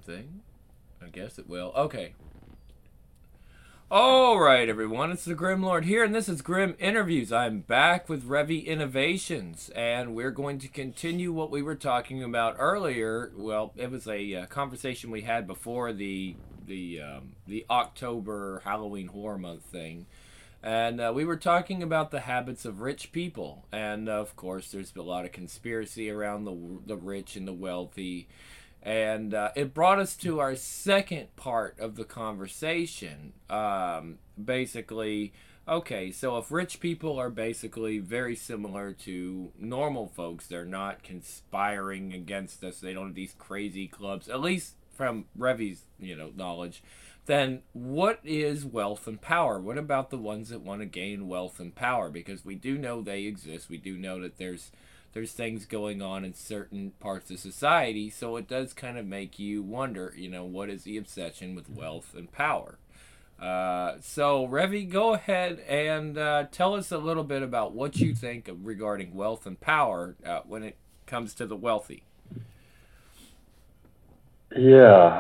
something. I guess it will. Okay. All right, everyone. It's the Grim Lord here, and this is Grim Interviews. I'm back with Revy Innovations, and we're going to continue what we were talking about earlier. Well, it was a conversation we had before the October Halloween Horror Month thing, and we were talking about the habits of rich people, and of course, there's been a lot of conspiracy around the rich and the wealthy. And it brought us to our second part of the conversation. Basically, okay, so if rich people are basically very similar to normal folks, they're not conspiring against us, they don't have these crazy clubs, at least from Revy's, knowledge, then what is wealth and power? What about the ones that want to gain wealth and power? Because we do know they exist. We do know that there's things going on in certain parts of society, so it does kind of make you wonder, what is the obsession with wealth and power? So, Revy, go ahead and tell us a little bit about what you think regarding wealth and power when it comes to the wealthy. Yeah.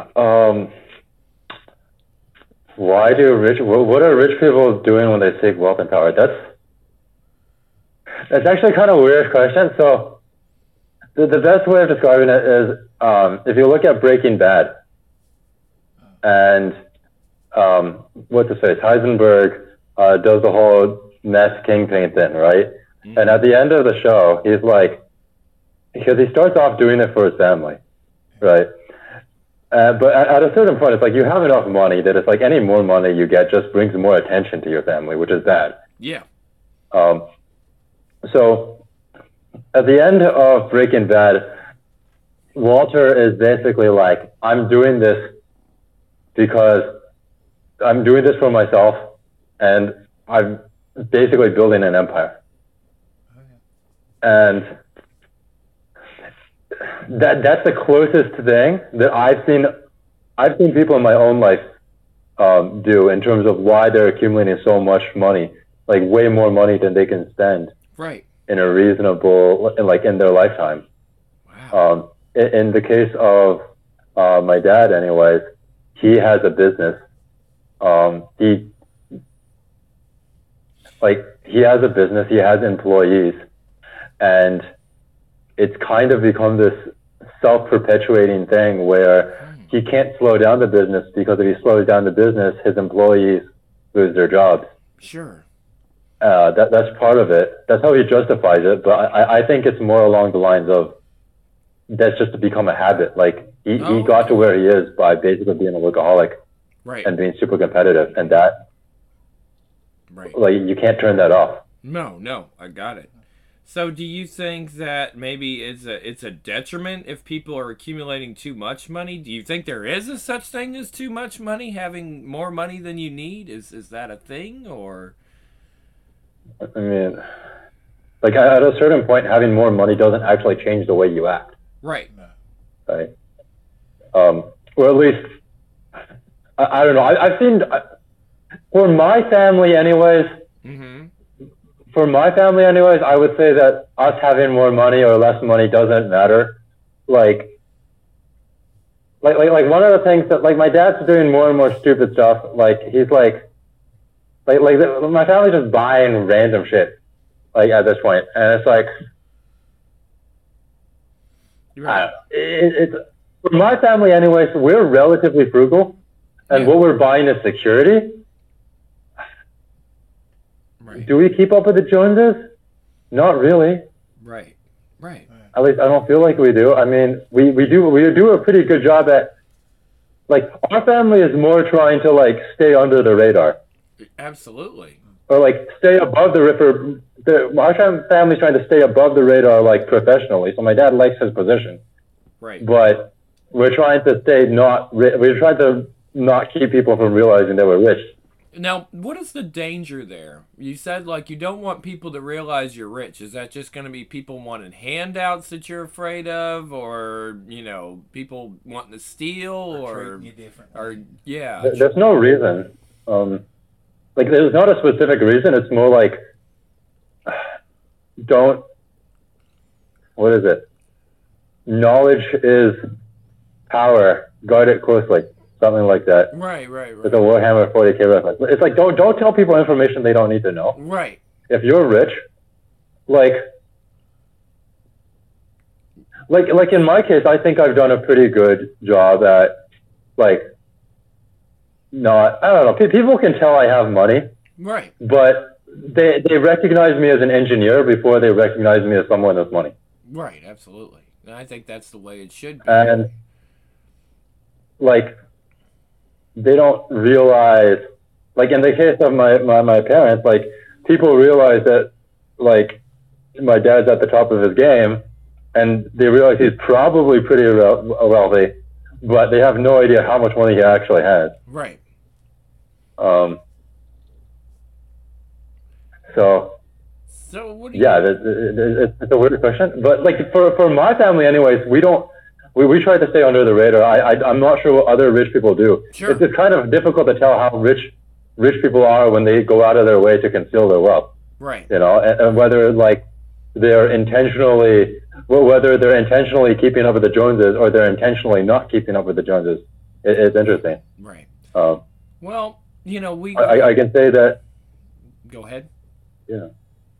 What are rich people doing when they seek wealth and power? That's actually kind of a weird question. So the best way of describing it is if you look at Breaking Bad and what to say, Heisenberg does the whole mess kingpin thing, right? Mm-hmm. And at the end of the show, he's like, because he starts off doing it for his family, right? But at a certain point, it's like you have enough money that it's like any more money you get just brings more attention to your family, which is bad. Yeah. So at the end of Breaking Bad, Walter is basically like, I'm doing this because I'm doing this for myself, and I'm basically building an empire. And that's the closest thing that I've seen people in my own life do in terms of why they're accumulating so much money, like way more money than they can spend. Right. In a reasonable, like in their lifetime. Wow. In the case of my dad, anyways, he has a business. He has a business. He has employees, and it's kind of become this self-perpetuating thing where he can't slow down the business because if he slows down the business, his employees lose their jobs. Sure. That's part of it. That's how he justifies it. But I think it's more along the lines of that's just to become a habit. Like he got to where he is by basically being a workaholic, right, and being super competitive, and that, right, like you can't turn that off. No, I got it. So, do you think that maybe it's a detriment if people are accumulating too much money? Do you think there is a such thing as too much money, having more money than you need? Is that a thing, or? I mean, like at a certain point, having more money doesn't actually change the way you act. Right. Right. Or at least, I don't know. I've seen, for my family anyways, mm-hmm. For my family anyways, I would say that us having more money or less money doesn't matter. Like one of the things that, like my dad's doing more and more stupid stuff. Like he's like my family's just buying random shit, like at this point, and it's like, right. It's for my family anyways. We're relatively frugal, and what we're buying is security. Right. Do we keep up with the Joneses? Not really. Right. At least I don't feel like we do. I mean, we do a pretty good job at, like, our family is more trying to like stay under the radar. Absolutely. Or like stay above the river. Our family's trying to stay above the radar, like professionally. So my dad likes his position. Right. But we're trying to we're trying to not keep people from realizing that we're rich. Now, what is the danger there? You said, like, you don't want people to realize you're rich. Is that just going to be people wanting handouts that you're afraid of, or people wanting to steal, or yeah? There's no reason. Like, there's not a specific reason. It's more like, what is it? Knowledge is power. guard it closely, something like that. Right. With a Warhammer 40K reference. It's like don't tell people information they don't need to know. Right. If you're rich, like in my case, I think I've done a pretty good job at like not. I don't know. People can tell I have money. Right. But they recognize me as an engineer before they recognize me as someone with money. Right. Absolutely. And I think that's the way it should be. And like they don't realize, like in the case of my parents, like people realize that like my dad's at the top of his game, and they realize he's probably pretty wealthy, but they have no idea how much money he actually has. Right. So what do you? Yeah, it's a weird question, but like for my family, anyways, we try to stay under the radar. I'm not sure what other rich people do. Sure. It's kind of difficult to tell how rich people are when they go out of their way to conceal their wealth. Right. You know, and whether like they're intentionally keeping up with the Joneses or they're intentionally not keeping up with the Joneses. It's interesting. Right. Well, you know, I can say that. Go ahead. Yeah.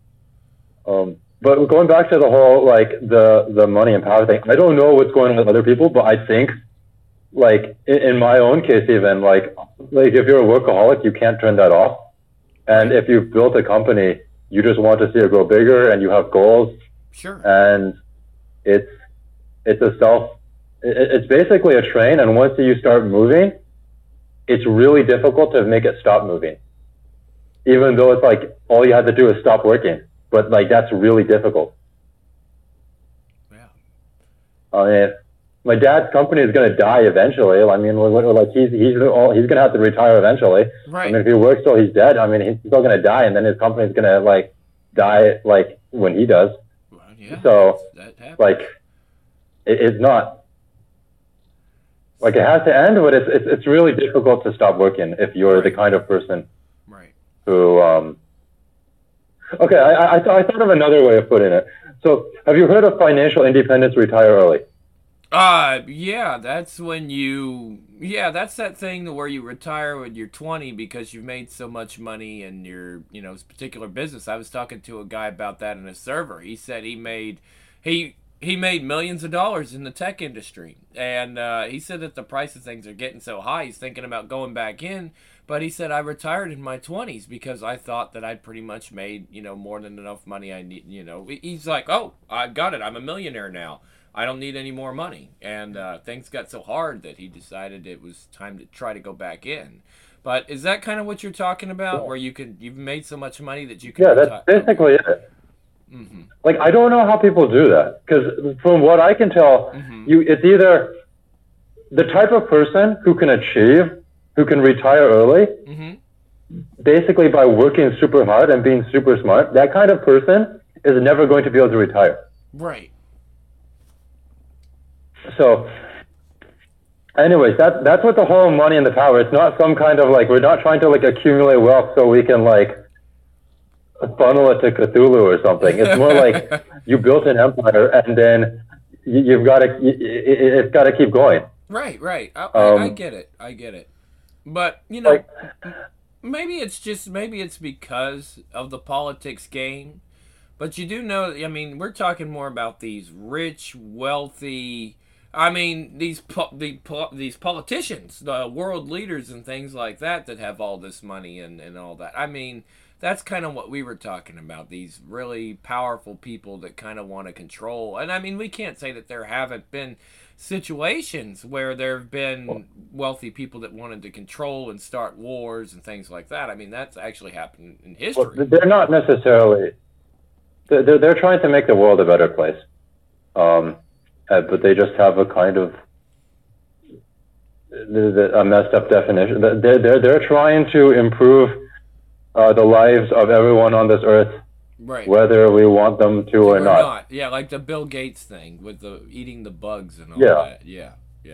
But going back to the whole like the money and power thing, I don't know what's going on with other people, but I think like in my own case, even like if you're a workaholic, you can't turn that off. And if you've built a company, you just want to see it grow bigger, and you have goals. Sure. And it's basically a train, and once you start moving, it's really difficult to make it stop moving. Even though it's like all you have to do is stop working, but like that's really difficult. Yeah. I mean, my dad's company is going to die eventually. I mean, like he's going to have to retire eventually. Right. I mean, if he works till he's dead, I mean, he's still going to die, and then his company is going to like die like when he does. Well, yeah. So that happens. like, it's not like it has to end, but it's really difficult to stop working if you're the kind of person who. Okay, I thought of another way of putting it. So, have you heard of financial independence, retire early? Yeah, that's when that's that thing where you retire when you're 20 because you've made so much money in your, particular business. I was talking to a guy about that in a server. He said he made millions of dollars in the tech industry. And he said that the price of things are getting so high, he's thinking about going back in. But he said, I retired in my 20s because I thought that I'd pretty much made, more than enough money I need, He's like, oh, I got it. I'm a millionaire now. I don't need any more money. And things got so hard that he decided it was time to try to go back in. But is that kind of what you're talking about, where you've made so much money that you can... Yeah, that's basically it. Mm-hmm. Like, I don't know how people do that, because from what I can tell, it's either the type of person who can retire early, basically by working super hard and being super smart. That kind of person is never going to be able to retire. Right. So, anyways, that's what the whole money and the power. It's not some kind of like, we're not trying to like accumulate wealth so we can like funnel it to Cthulhu or something. It's more like you built an empire and then it's got to keep going. Right. I get it. But maybe it's because of the politics game. But you do know, I mean, we're talking more about these rich, wealthy. I mean, these politicians, the world leaders and things like that have all this money and all that. I mean, that's kind of what we were talking about. These really powerful people that kind of want to control. And I mean, we can't say that there haven't been situations where there have been wealthy people that wanted to control and start wars and things like that. I mean, that's actually happened in history. Well, they're not necessarily. They're trying to make the world a better place, but they just have a kind of a messed up definition. They're trying to improve the lives of everyone on this earth, right? Whether we want them to or not. Yeah, like the Bill Gates thing with the eating the bugs and all that. Yeah.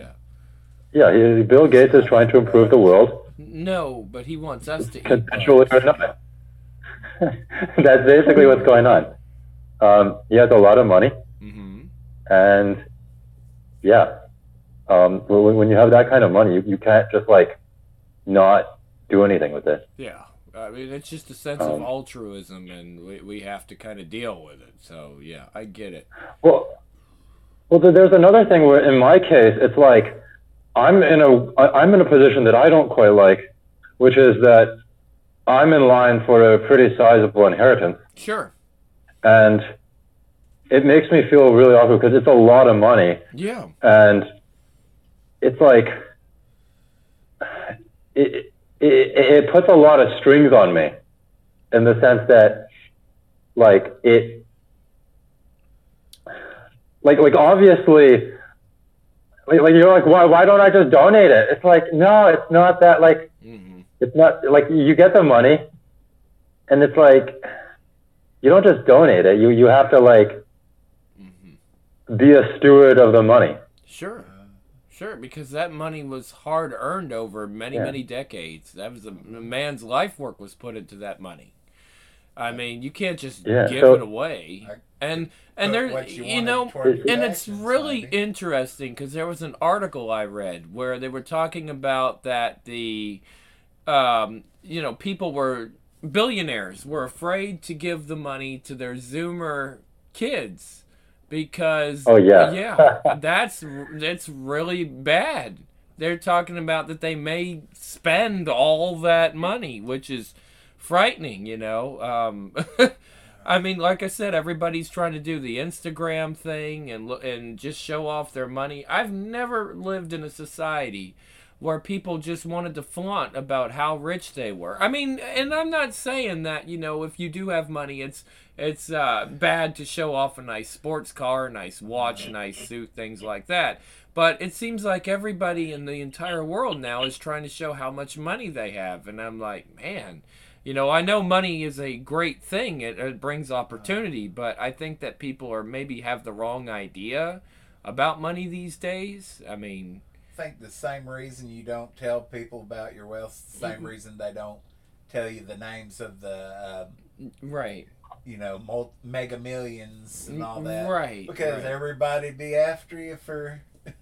Bill Gates is trying to improve the world. No, but he wants us to eat consensually or not. That's basically what's going on. He has a lot of money, and when you have that kind of money, you can't just like not do anything with it. Yeah. I mean, it's just a sense of altruism, and we have to kind of deal with it. So, yeah, I get it. Well, there's another thing where, in my case, it's like I'm in a position that I don't quite like, which is that I'm in line for a pretty sizable inheritance. Sure. And it makes me feel really awkward because it's a lot of money. Yeah. And it's like it puts a lot of strings on me, in the sense that like obviously like you're like, why don't I just donate it? It's like, no, it's not that, like it's not like you get the money and it's like you don't just donate it. You have to like be a steward of the money. Sure, because that money was hard earned over many decades. That was a man's life work was put into that money. I mean, you can't just give it away. And there, and it's really interesting because there was an article I read where they were talking about that the, billionaires were afraid to give the money to their Zoomer kids. Because that's really bad. They're talking about that they may spend all that money, which is frightening, I mean, like I said, everybody's trying to do the Instagram thing and just show off their money. I've never lived in a society where people just wanted to flaunt about how rich they were. I mean, and I'm not saying that, if you do have money, it's bad to show off a nice sports car, a nice watch, a nice suit, things like that. But it seems like everybody in the entire world now is trying to show how much money they have. And I'm like, man, I know money is a great thing. It brings opportunity. But I think that people are maybe have the wrong idea about money these days. I mean, I think the same reason you don't tell people about your wealth is the same reason they don't tell you the names of the right. Mega Millions and all that. Right. Because everybody be after you for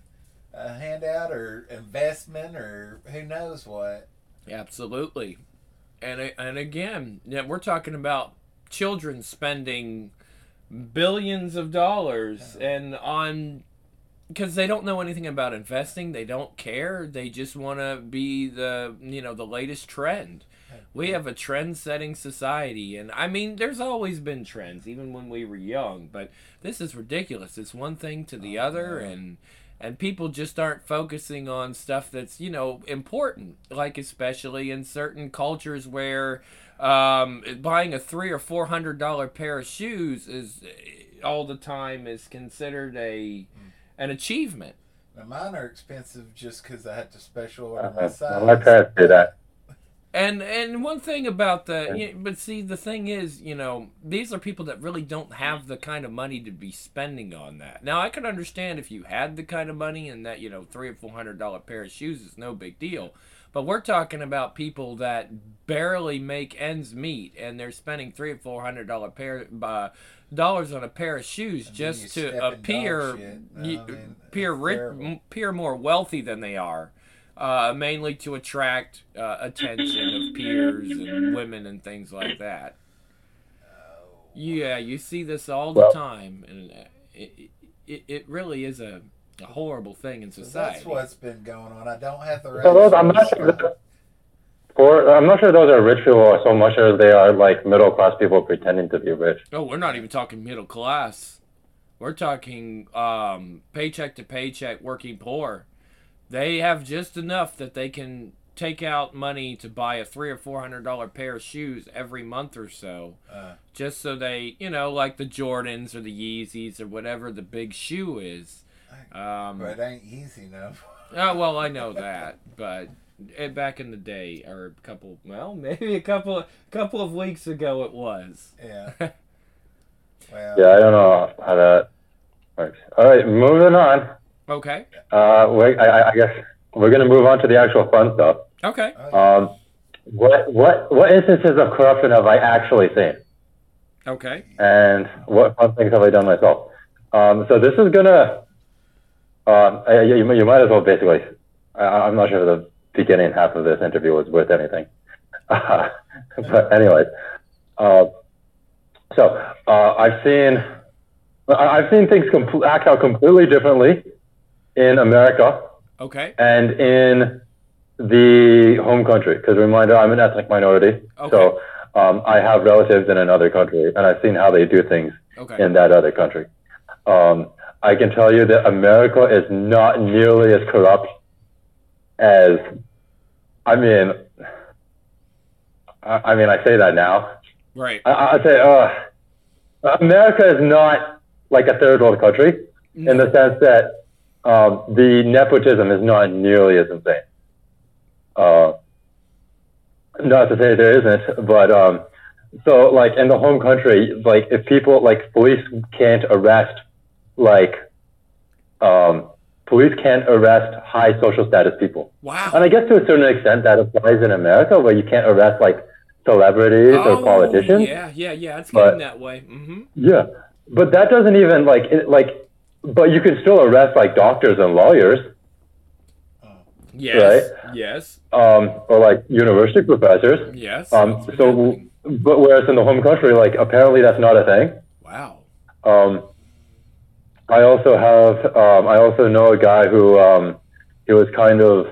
a handout or investment or who knows what. Absolutely. And again, we're talking about children spending billions of dollars and on, because they don't know anything about investing. They don't care. They just want to be the latest trend. We have a trend-setting society, and I mean, there's always been trends, even when we were young. But this is ridiculous. It's one thing to the other, and people just aren't focusing on stuff that's important. Like especially in certain cultures where buying a $300 or $400 pair of shoes is all the time is considered an achievement. Now mine are expensive just because I had to special order my size. My parents do that. And one thing about but see, the thing is, these are people that really don't have the kind of money to be spending on that. Now, I could understand if you had the kind of money and that, $300 or $400 pair of shoes is no big deal. But we're talking about people that barely make ends meet, and they're spending $300 or $400 dollars on a pair of shoes just to appear more wealthy than they are. Mainly to attract attention of peers and women and things like that. Yeah, you see this all the time, and it really is a horrible thing in society. That's what's been going on. I don't have the right. So those, I'm not sure those are rich people so much as they are like middle class people pretending to be rich. Oh, we're not even talking middle class. We're talking paycheck to paycheck working poor. They have just enough that they can take out money to buy a $300 or $400 pair of shoes every month or so, just so they, like the Jordans or the Yeezys or whatever the big shoe is. But it ain't easy enough. Oh well, I know that, but back in the day, or maybe a couple of weeks ago, it was. Yeah. Well. Yeah, I don't know how that works. All right, moving on. Okay. I guess we're gonna move on to the actual fun stuff. Okay. What instances of corruption have I actually seen? Okay. And what fun things have I done myself? So this is gonna You might as well basically. I'm not sure the beginning half of this interview was worth anything. But anyways, I've seen things act out completely differently in America Okay. and in the home country. Because reminder, I'm an ethnic minority, Okay. so I have relatives in another country, and I've seen how they do things Okay. in that other country. I can tell you that America is not nearly as corrupt as, I mean, I say that now. Right. I say, America is not like a third world country in the sense that the nepotism is not nearly as insane. Not to say there isn't, but so like in the home country, like if people like police can't arrest police can't arrest high social status people. Wow. And I guess to a certain extent that applies in America, where you can't arrest like celebrities or politicians. Yeah. It's getting that way. Mm-hmm. Yeah, but that doesn't even but you can still arrest like doctors and lawyers. Yes. Right? Yes. Or like university professors. Yes. But whereas in the home country, like apparently that's not a thing. Wow. I also know a guy who he was kind of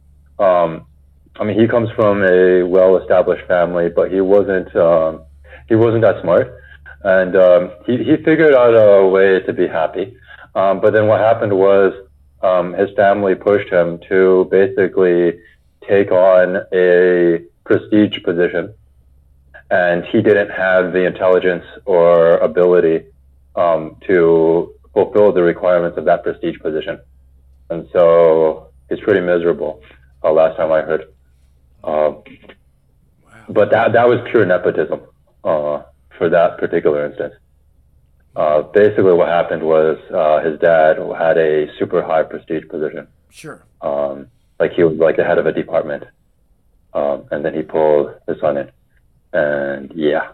he comes from a well-established family, but he wasn't that smart, and he figured out a way to be happy. But then what happened was his family pushed him to basically take on a prestige position, and he didn't have the intelligence or ability to fulfill the requirements of that prestige position. And so he's pretty miserable, last time I heard. Wow. But that was pure nepotism for that particular instance. Basically what happened was his dad had a super high prestige position. Sure. Like he was like the head of a department. And then he pulled his son in. And yeah.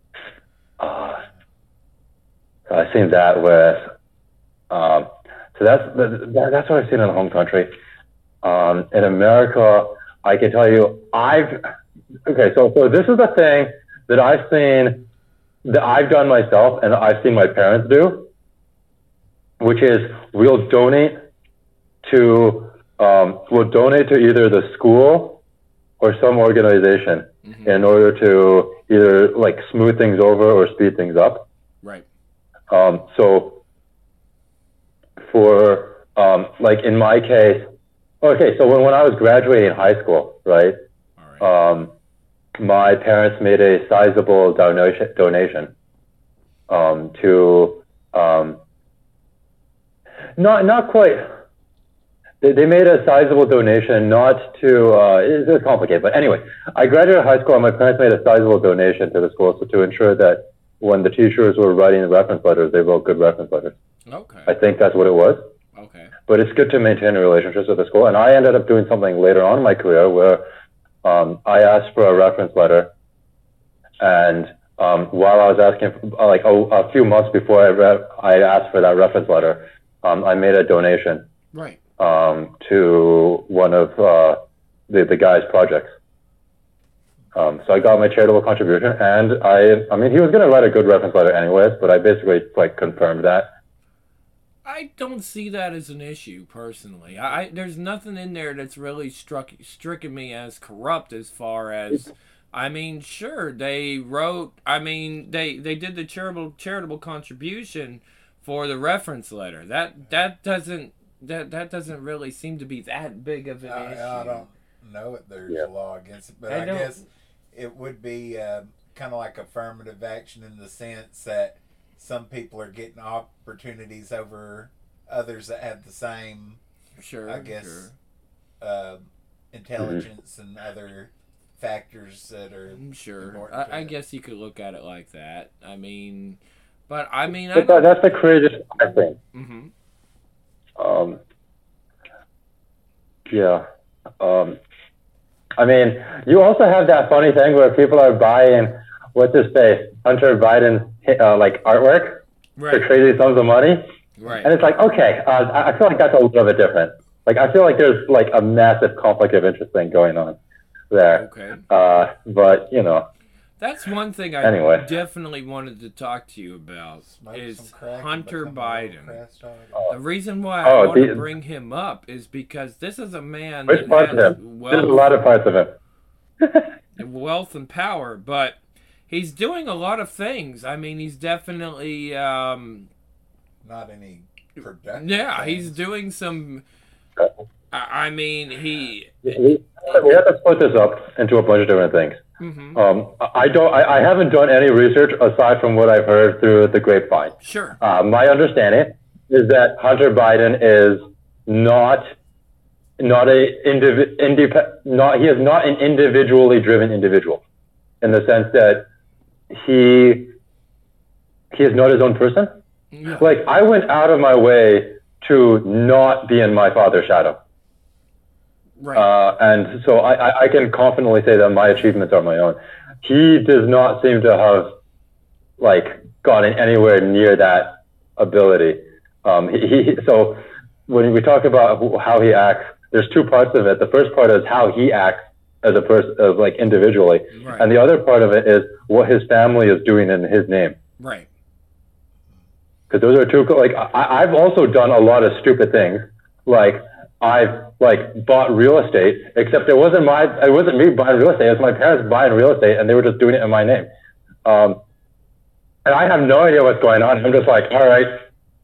So I've seen that with so that's what I've seen in the home country. In America, I can tell you, so this is the thing that I've seen, that I've done myself and I've seen my parents do, which is we'll donate to either the school or some organization in order to either like smooth things over or speed things up. Right. So for like in my case, so when I was graduating high school, right? All right. My parents made a sizable donation to not quite. They made a sizable donation, not to. It's complicated, but anyway, I graduated high school, and my parents made a sizable donation to the school, so to ensure that when the teachers were writing the reference letters, they wrote good reference letters. Okay. I think that's what it was. Okay. But it's good to maintain relationships with the school, and I ended up doing something later on in my career where I asked for a reference letter, and while I was asking, like a few months before I asked for that reference letter, I made a donation. Right. To one of the guy's projects. So I got my charitable contribution, and I mean, he was going to write a good reference letter anyways, but I basically like confirmed that. I don't see that as an issue personally. There's nothing in there that's really stricken me as corrupt as far as, I mean, sure, they wrote, I mean, they did the charitable contribution for the reference letter. That doesn't really seem to be that big of an issue. I don't know if there's a law against it, but I guess it would be kind of like affirmative action in the sense that some people are getting opportunities over others that have the same, intelligence and other factors that are important. I guess you could look at it like that. I mean, but that's the craziest thing. Mm-hmm. Yeah. I mean, you also have that funny thing where people are buying, what's his face, Hunter Biden's like artwork for crazy sums of money. Right. And it's like, okay, I feel like that's a little bit different. Like, I feel like there's like a massive conflict of interest thing going on there. Okay. But, you know. That's one thing I definitely wanted to talk to you about is Hunter Biden. The reason why I want to bring him up is because this is a man that has wealth, there's a lot of parts of him. wealth and power, but he's doing a lot of things. I mean, he's definitely not any productive. Yeah, things. he's doing some. I mean, we have to split this up into a bunch of different things. Mm-hmm. I haven't done any research aside from what I've heard through the grapevine. Sure. My understanding is that Hunter Biden is he is not an individually driven individual, in the sense that he is not his own person. Yeah. Like, I went out of my way to not be in my father's shadow. Right. And so I can confidently say that my achievements are my own. He does not seem to have, like, gotten anywhere near that ability. So when we talk about how he acts, there's two parts of it. The first part is how he acts as a person, like, individually. Right. And the other part of it is what his family is doing in his name. Right. Because those are two, like, I've also done a lot of stupid things. Like, I've, like, bought real estate, except it wasn't me buying real estate. It was my parents buying real estate, and they were just doing it in my name. And I have no idea what's going on. I'm just like, all right,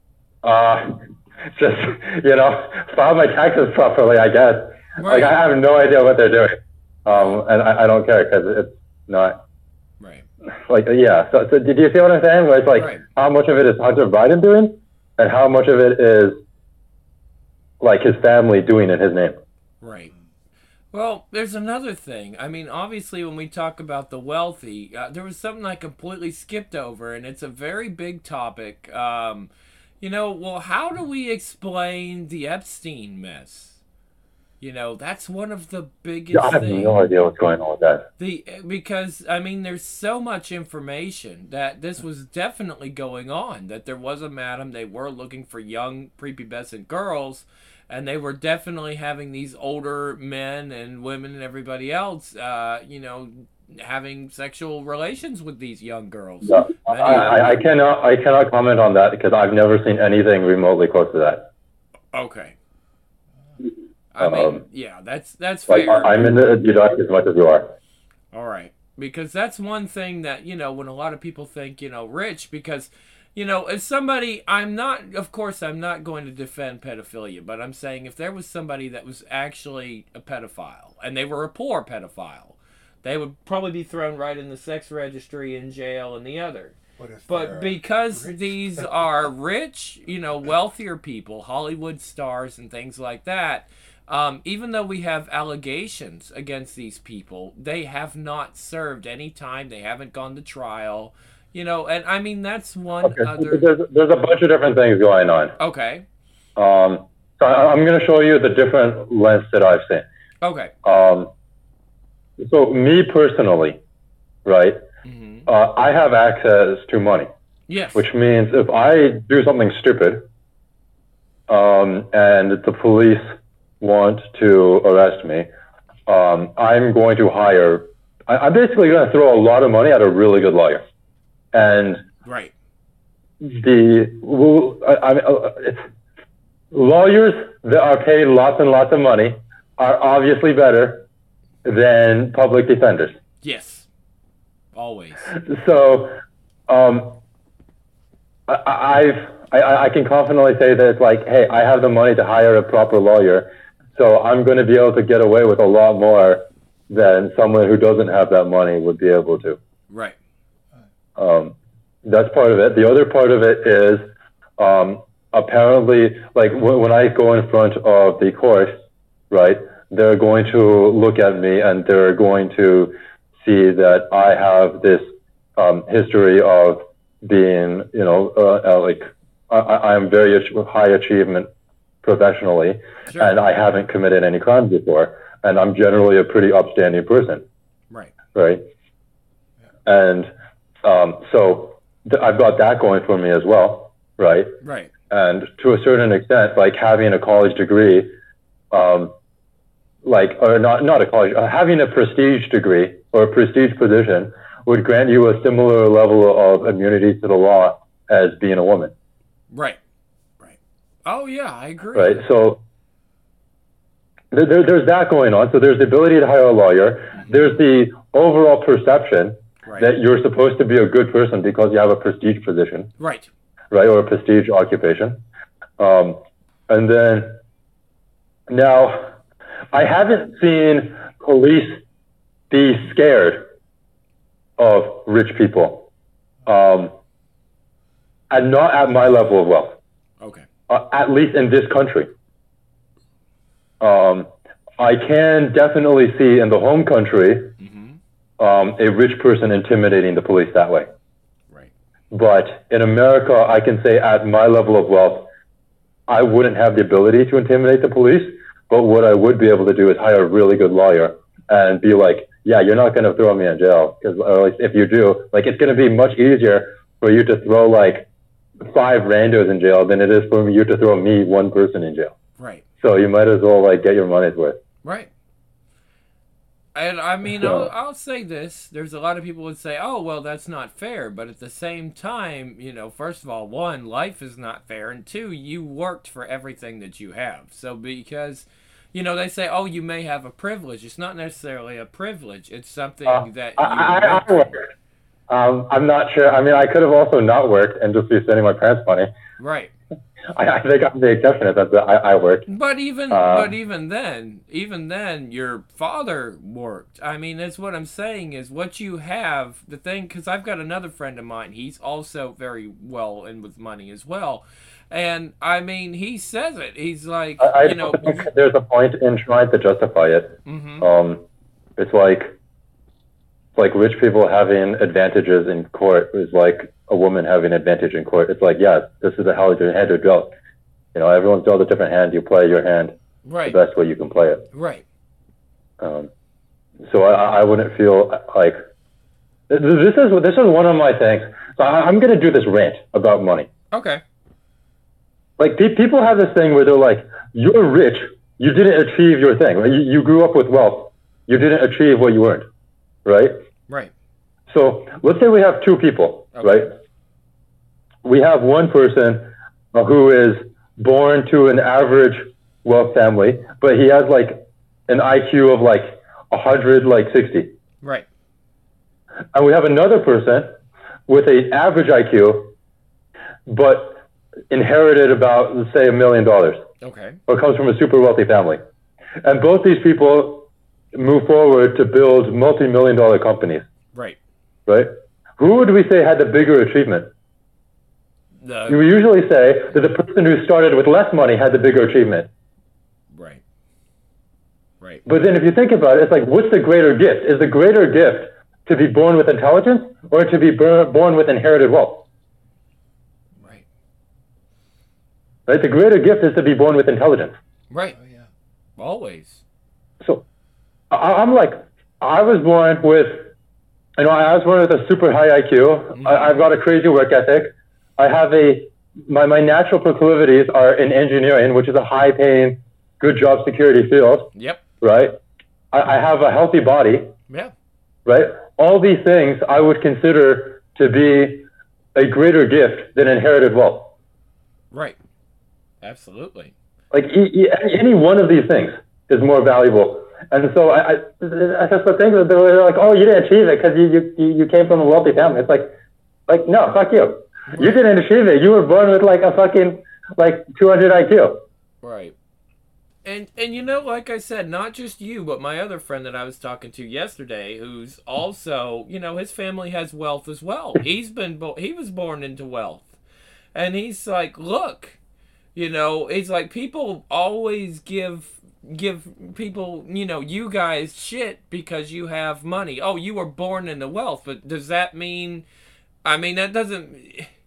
just, you know, file my taxes properly, I guess. Right. Like, I have no idea what they're doing. And I don't care, because it's not. Right. Like, yeah. So did you see what I'm saying? Where it's like, right. How much of it is Hunter Biden doing, and how much of it is, like, his family doing in his name? Right. Well, there's another thing. I mean, obviously, when we talk about the wealthy, there was something I completely skipped over, and it's a very big topic. You know, well, how do we explain the Epstein mess? You know, that's one of the biggest I have things. no idea what's going on with that. Because, I mean, there's so much information that this was definitely going on, that there was a madam, they were looking for young prepubescent girls, and they were definitely having these older men and women and everybody else, you know, having sexual relations with these young girls. No, I cannot comment on that, because I've never seen anything remotely close to that. Okay. I mean, yeah, that's like, fair. I'm in the dark as much as you are. All right. Because that's one thing that, you know, when a lot of people think, you know, rich, because, you know, if somebody, of course, I'm not going to defend pedophilia, but I'm saying if there was somebody that was actually a pedophile, and they were a poor pedophile, they would probably be thrown right in the sex registry, in jail, and the other. But because these are rich, you know, wealthier people, Hollywood stars and things like that, even though we have allegations against these people, they have not served any time. They haven't gone to trial, you know. And I mean, that's one other. There's a bunch of different things going on. Okay. So I'm going to show you the different lens that I've seen. Okay. So me personally, right? Mm-hmm. I have access to money. Yes. Which means if I do something stupid, and the police want to arrest me, I'm going to hire. I'm basically going to throw a lot of money at a really good lawyer, and right. Lawyers that are paid lots and lots of money are obviously better than public defenders. Yes, always. So, I can confidently say that it's like, hey, I have the money to hire a proper lawyer, so I'm going to be able to get away with a lot more than someone who doesn't have that money would be able to. Right. That's part of it. The other part of it is, apparently, like, when I go in front of the court, right, they're going to look at me and they're going to see that I have this history of being, you know, like, I'm very high achievement professionally, sure. And I haven't committed any crimes before, and I'm generally a pretty upstanding person. Right. Right. Yeah. And so I've got that going for me as well, right? Right. and to a certain extent, like having a college degree, or not a college, having a prestige degree or a prestige position would grant you a similar level of immunity to the law as being a woman. Right. Oh yeah, I agree. Right. So there's that going on. So there's the ability to hire a lawyer. There's the overall perception that you're supposed to be a good person because you have a prestige position. Right. Right. Or a prestige occupation. And then now I haven't seen police be scared of rich people. And not at my level of wealth. Okay. At least in this country. I can definitely see in the home country a rich person intimidating the police that way. Right. But in America, I can say at my level of wealth, I wouldn't have the ability to intimidate the police. But what I would be able to do is hire a really good lawyer and be like, yeah, you're not going to throw me in jail. Because or if you do, like, it's going to be much easier for you to throw like 5 randos in jail than it is for you to throw me, one person, in jail. Right. So you might as well like get your money's worth. Right. And I mean, so, I'll say this. There's a lot of people would say, oh, well, that's not fair. But at the same time, you know, first of all, 1, life is not fair. And 2, you worked for everything that you have. So because, you know, they say, oh, you may have a privilege. It's not necessarily a privilege. It's something that you I worked. I'm not sure. I mean, I could have also not worked and just be sending my parents money. Right. I think I'm the exception if that's I worked. But even then, your father worked. I mean, that's what I'm saying is what you have, the thing, because I've got another friend of mine. He's also very well in with money as well. And, I mean, he says it. He's like, I don't think there's a point in trying to justify it. It's like rich people having advantages in court is like a woman having an advantage in court. It's like, yeah, this is how your hand is dealt. You know, everyone's dealt a different hand. You play your hand the best way you can play it. Right. So I wouldn't feel like this is one of my things. So I'm going to do this rant about money. Okay. Like people have this thing where they're like, you're rich. You didn't achieve your thing. Right? You grew up with wealth. You didn't achieve what you earned. Right? Right. So let's say we have 2 people, right? We have one person who is born to an average wealth family, but he has like an IQ of like 160. Right. And we have another person with an average IQ, but inherited about, let's say, $1 million. Okay. Or comes from a super wealthy family. And both these people move forward to build multi-million-dollar companies. Right. Right? Who would we say had the bigger achievement? We usually say that the person who started with less money had the bigger achievement. Right. Right. But then if you think about it, it's like, what's the greater gift? Is the greater gift to be born with intelligence or to be born with inherited wealth? Right. Right? The greater gift is to be born with intelligence. Right. Oh, yeah. Always. So I'm like, I was born with, I was born with a super high IQ. I've got a crazy work ethic. I have my natural proclivities are in engineering, which is a high paying, good job security field. Yep. Right? I have a healthy body. Yeah. Right? All these things I would consider to be a greater gift than inherited wealth. Right. Absolutely. Like any one of these things is more valuable. And so I just think that they're like, oh, you didn't achieve it because you came from a wealthy family. It's like no, fuck you. Right. You didn't achieve it. You were born with like a fucking like 200 IQ. Right. And you know, like I said, not just you, but my other friend that I was talking to yesterday, who's also, you know, his family has wealth as well. He was born into wealth, and he's like, look, you know, it's like people always give people, you know, you guys shit because you have money. Oh, you were born into wealth, but does that mean? I mean, that doesn't.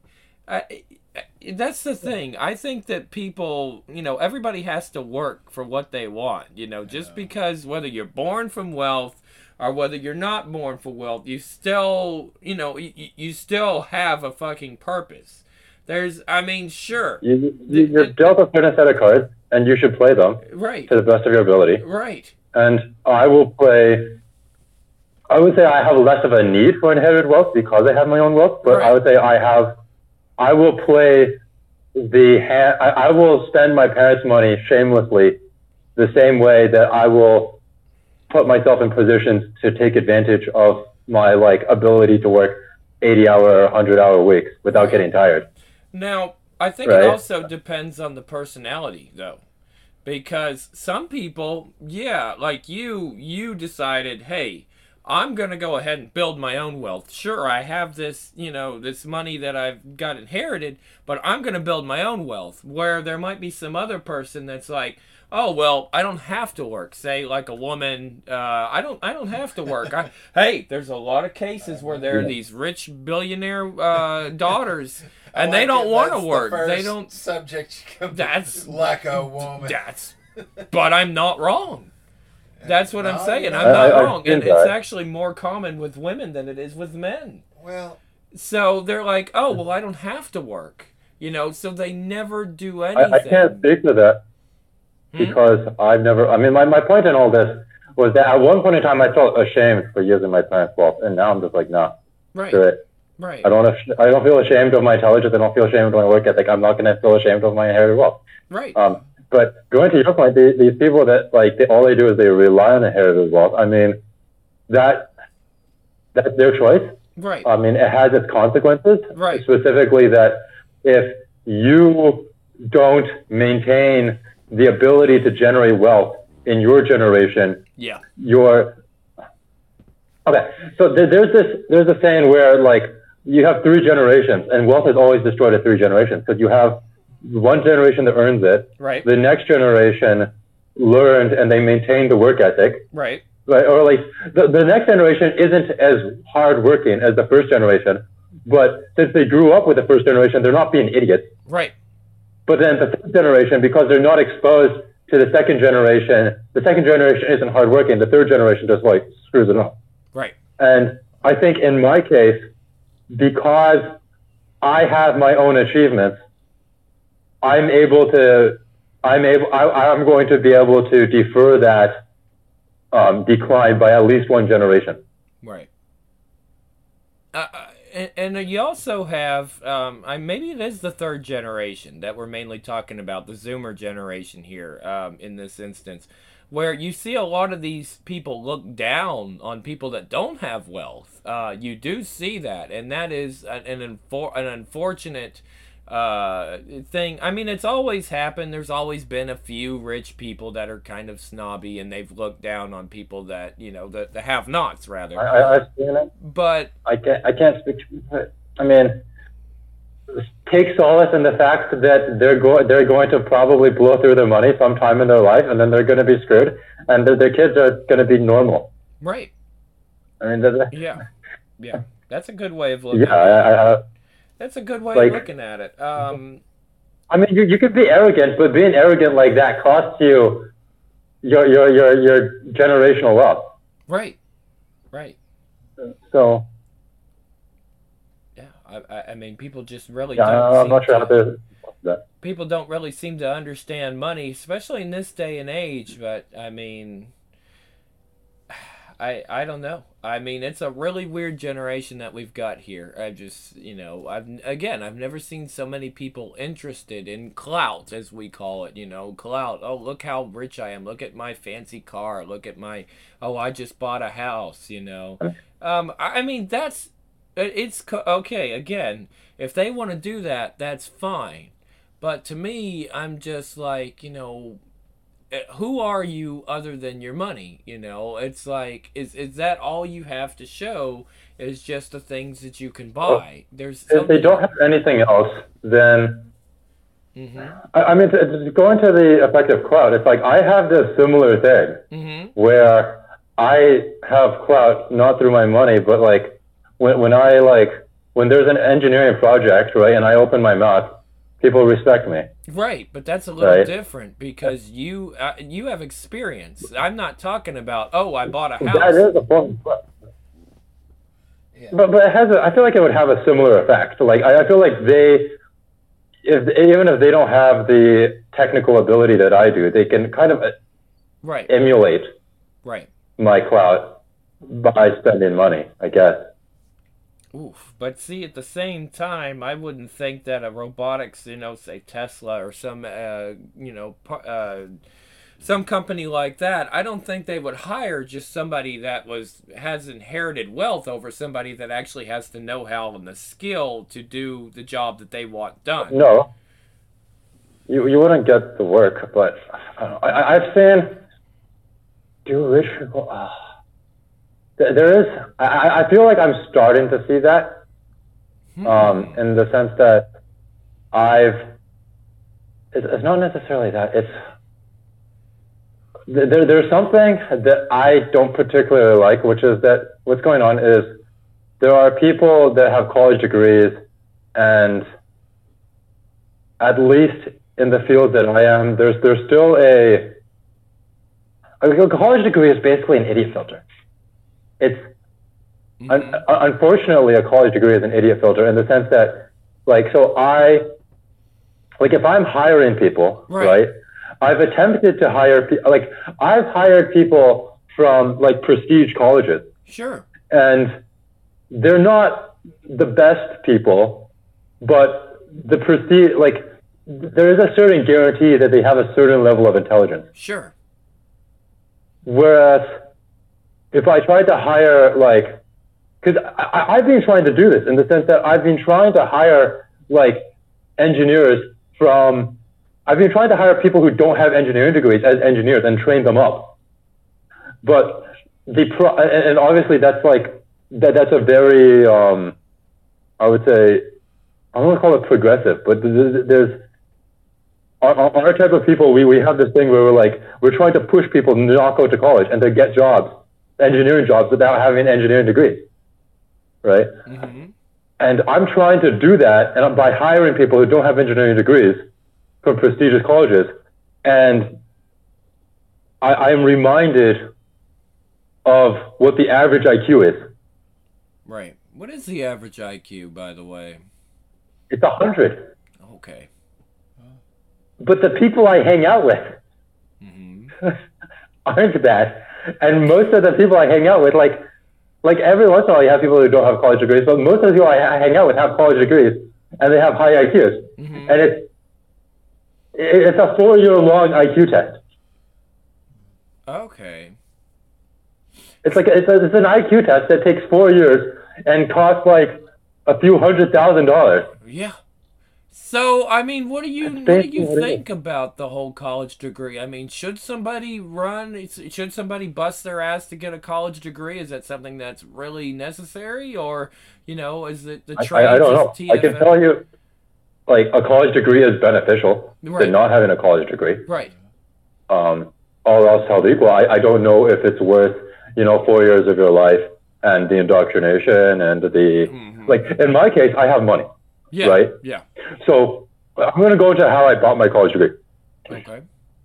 That's the thing. I think that people, you know, everybody has to work for what they want. You know, just because whether you're born from wealth or whether you're not born for wealth, you still, you know, you still have a fucking purpose. I mean, sure. You're dealt a certain set of cards, and you should play them right to the best of your ability. Right. And I would say I have less of a need for inherited wealth because I have my own wealth, but I would say I will play I will spend my parents' money shamelessly the same way that I will put myself in positions to take advantage of my ability to work 80-hour or 100-hour weeks without getting tired. Now, I think it also depends on the personality, though. Because some people, like you decided, hey, I'm going to go ahead and build my own wealth. Sure, I have this, this money that I've got inherited, but I'm going to build my own wealth. Where there might be some other person that's like, oh, well, I don't have to work. Say, like a woman, I don't have to work. Hey, there's a lot of cases where there are these rich billionaire daughters, and they don't want to work. They don't. Subject you come that's like a woman. But I'm not wrong. That's what I'm saying. I'm not wrong. And it's actually more common with women than it is with men. Well, so they're like, oh, well, I don't have to work. So they never do anything. I can't speak to that because I've never, my point in all this was that at one point in time I felt ashamed for using my parents' wealth, and now I'm just like, nah, screw it. Right. I don't feel ashamed of my intelligence. I don't feel ashamed of my work ethic. I'm not going to feel ashamed of my inherited wealth. Right. But going to your point, these people that all they do is they rely on inherited wealth. That's their choice. Right. It has its consequences. Right. Specifically, that if you don't maintain the ability to generate wealth in your generation, you're okay. So there's a saying where you have 3 generations, and wealth is always destroyed at 3 generations because you have one generation that earns it. Right. The next generation learned and they maintained the work ethic. Right. Or the next generation isn't as hardworking as the first generation, but since they grew up with the first generation, they're not being idiots. Right. But then the third generation, because they're not exposed to the second generation isn't hardworking. The third generation just screws it up. Right. And I think in my case, because I have my own achievements, I'm going to be able to defer that decline by at least 1 generation. Right. And you also have, maybe it is the 3rd generation that we're mainly talking about, the Zoomer generation here in this instance, where you see a lot of these people look down on people that don't have wealth. You do see that, and that is an unfortunate thing. It's always happened. There's always been a few rich people that are kind of snobby, and they've looked down on people that the have-nots rather. I've seen it, but I can't speak to it. Take solace in the fact that they're going to probably blow through their money sometime in their life, and then they're going to be screwed, and their kids are going to be normal. Right. Yeah. That's a good way of looking. at it. That's a good way of looking at it. You could be arrogant, but being arrogant like that costs you your generational wealth. Right. So. Yeah, people just really don't. I'm not sure how to. People don't really seem to understand money, especially in this day and age. But I don't know. It's a really weird generation that we've got here. I've never seen so many people interested in clout, as we call it, clout. Oh, look how rich I am. Look at my fancy car. Look at I just bought a house, it's okay. Again, if they want to do that, that's fine. But to me, I'm just like, who are you other than your money? It's like, is that all you have to show is just the things that you can buy? If they don't have anything else, then it's going to the effect of clout. It's like I have this similar thing where I have clout not through my money, but when there's an engineering project, right, and I open my mouth, people respect me. Right, but that's a little different because you have experience. I'm not talking about, I bought a house. That is a form of but it has I feel like it would have a similar effect. I feel like even if they don't have the technical ability that I do, they can kind of emulate my clout by spending money, I guess. Oof. But see, at the same time, I wouldn't think that a robotics, say Tesla or some, some company like that, I don't think they would hire just somebody that has inherited wealth over somebody that actually has the know-how and the skill to do the job that they want done. No, you wouldn't get the work, but I've seen rich people. There is. I feel like I'm starting to see that, in the sense that it's not necessarily that. It's there's something that I don't particularly like, which is that what's going on is there are people that have college degrees, and at least in the field that I am, there's still a college degree is basically an idiot filter. It's unfortunately a college degree is an idiot filter in the sense that, if I'm hiring people, right? I've attempted to hire I've hired people from prestige colleges. Sure. And they're not the best people, but the prestige, there is a certain guarantee that they have a certain level of intelligence. Sure. Whereas if I tried to hire, because I've been trying to do this in the sense that I've been trying to hire, engineers I've been trying to hire people who don't have engineering degrees as engineers and train them up. But and obviously that's that's a very, I would say, I don't want to call it progressive, but there's, our type of people, we have this thing where we're trying to push people to not go to college and to get jobs, engineering jobs, without having an engineering degree, right? Mm-hmm. And I'm trying to do that, and by hiring people who don't have engineering degrees from prestigious colleges, and I am reminded of what the average IQ is. Right. What is the average IQ, by the way? It's 100. Okay. But the people I hang out with aren't that. And most of the people I hang out with, every once in a while you have people who don't have college degrees, but most of the people I hang out with have college degrees, and they have high IQs. Mm-hmm. And it's a 4-year-long IQ test. Okay. It's an IQ test that takes 4 years and costs a few $100,000. Yeah. So, I mean, what do you think about the whole college degree? I mean, should somebody bust their ass to get a college degree? Is that something that's really necessary? Or, is it the trade? I don't know. TFL? I can tell you, a college degree is beneficial than not having a college degree. Right. All else held equal, I don't know if it's worth, 4 years of your life and the indoctrination and the, in my case, I have money. Yeah. Right? Yeah. So I'm going to go into how I bought my college degree. Okay.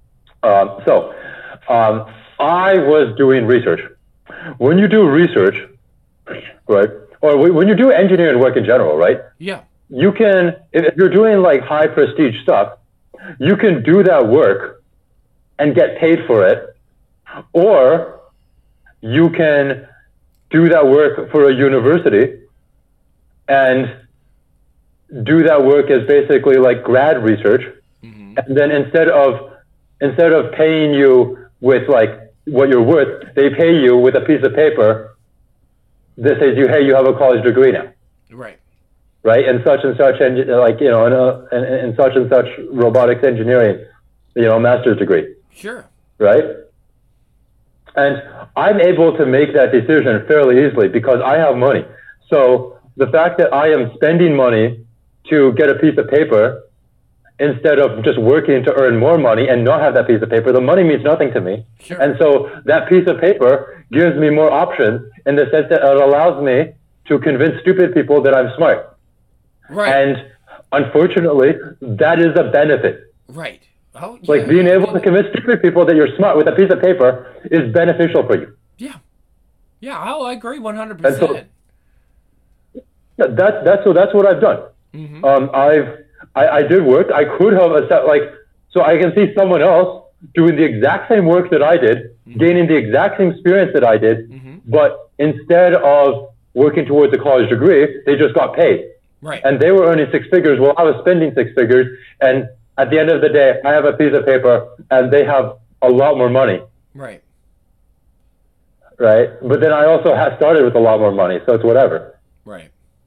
I was doing research. When you do research, right, or when you do engineering work in general, right? Yeah. You can, if you're doing high prestige stuff, you can do that work and get paid for it, or you can do that work for a university and do that work as basically grad research, and then instead of paying you with what you're worth, they pay you with a piece of paper that says hey, you have a college degree now, right, and such and such, and in such and such robotics engineering, master's degree, sure, right, and I'm able to make that decision fairly easily because I have money. So the fact that I am spending money to get a piece of paper instead of just working to earn more money and not have that piece of paper, the money means nothing to me. Sure. And so that piece of paper gives me more options in the sense that it allows me to convince stupid people that I'm smart. Right. And unfortunately, that is a benefit. Right. Oh, yeah. Being able to convince stupid people that you're smart with a piece of paper is beneficial for you. Yeah. Yeah, I agree 100%. And so, that's what I've done. Mm-hmm. I did work. I could have so I can see someone else doing the exact same work that I did, gaining the exact same experience that I did, but instead of working towards a college degree, they just got paid. Right. And they were earning six figures while I was spending six figures. And at the end of the day, I have a piece of paper and they have a lot more money. Right. Right. But then I also started with a lot more money. So it's whatever. Right.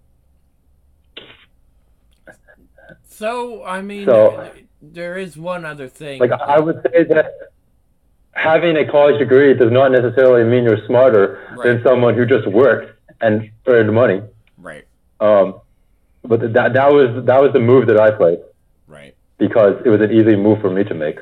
So, I mean, there is one other thing. Like, I would say that having a college degree does not necessarily mean you're smarter than someone who just worked and earned money. Right. But that was the move that I played. Right. Because it was an easy move for me to make.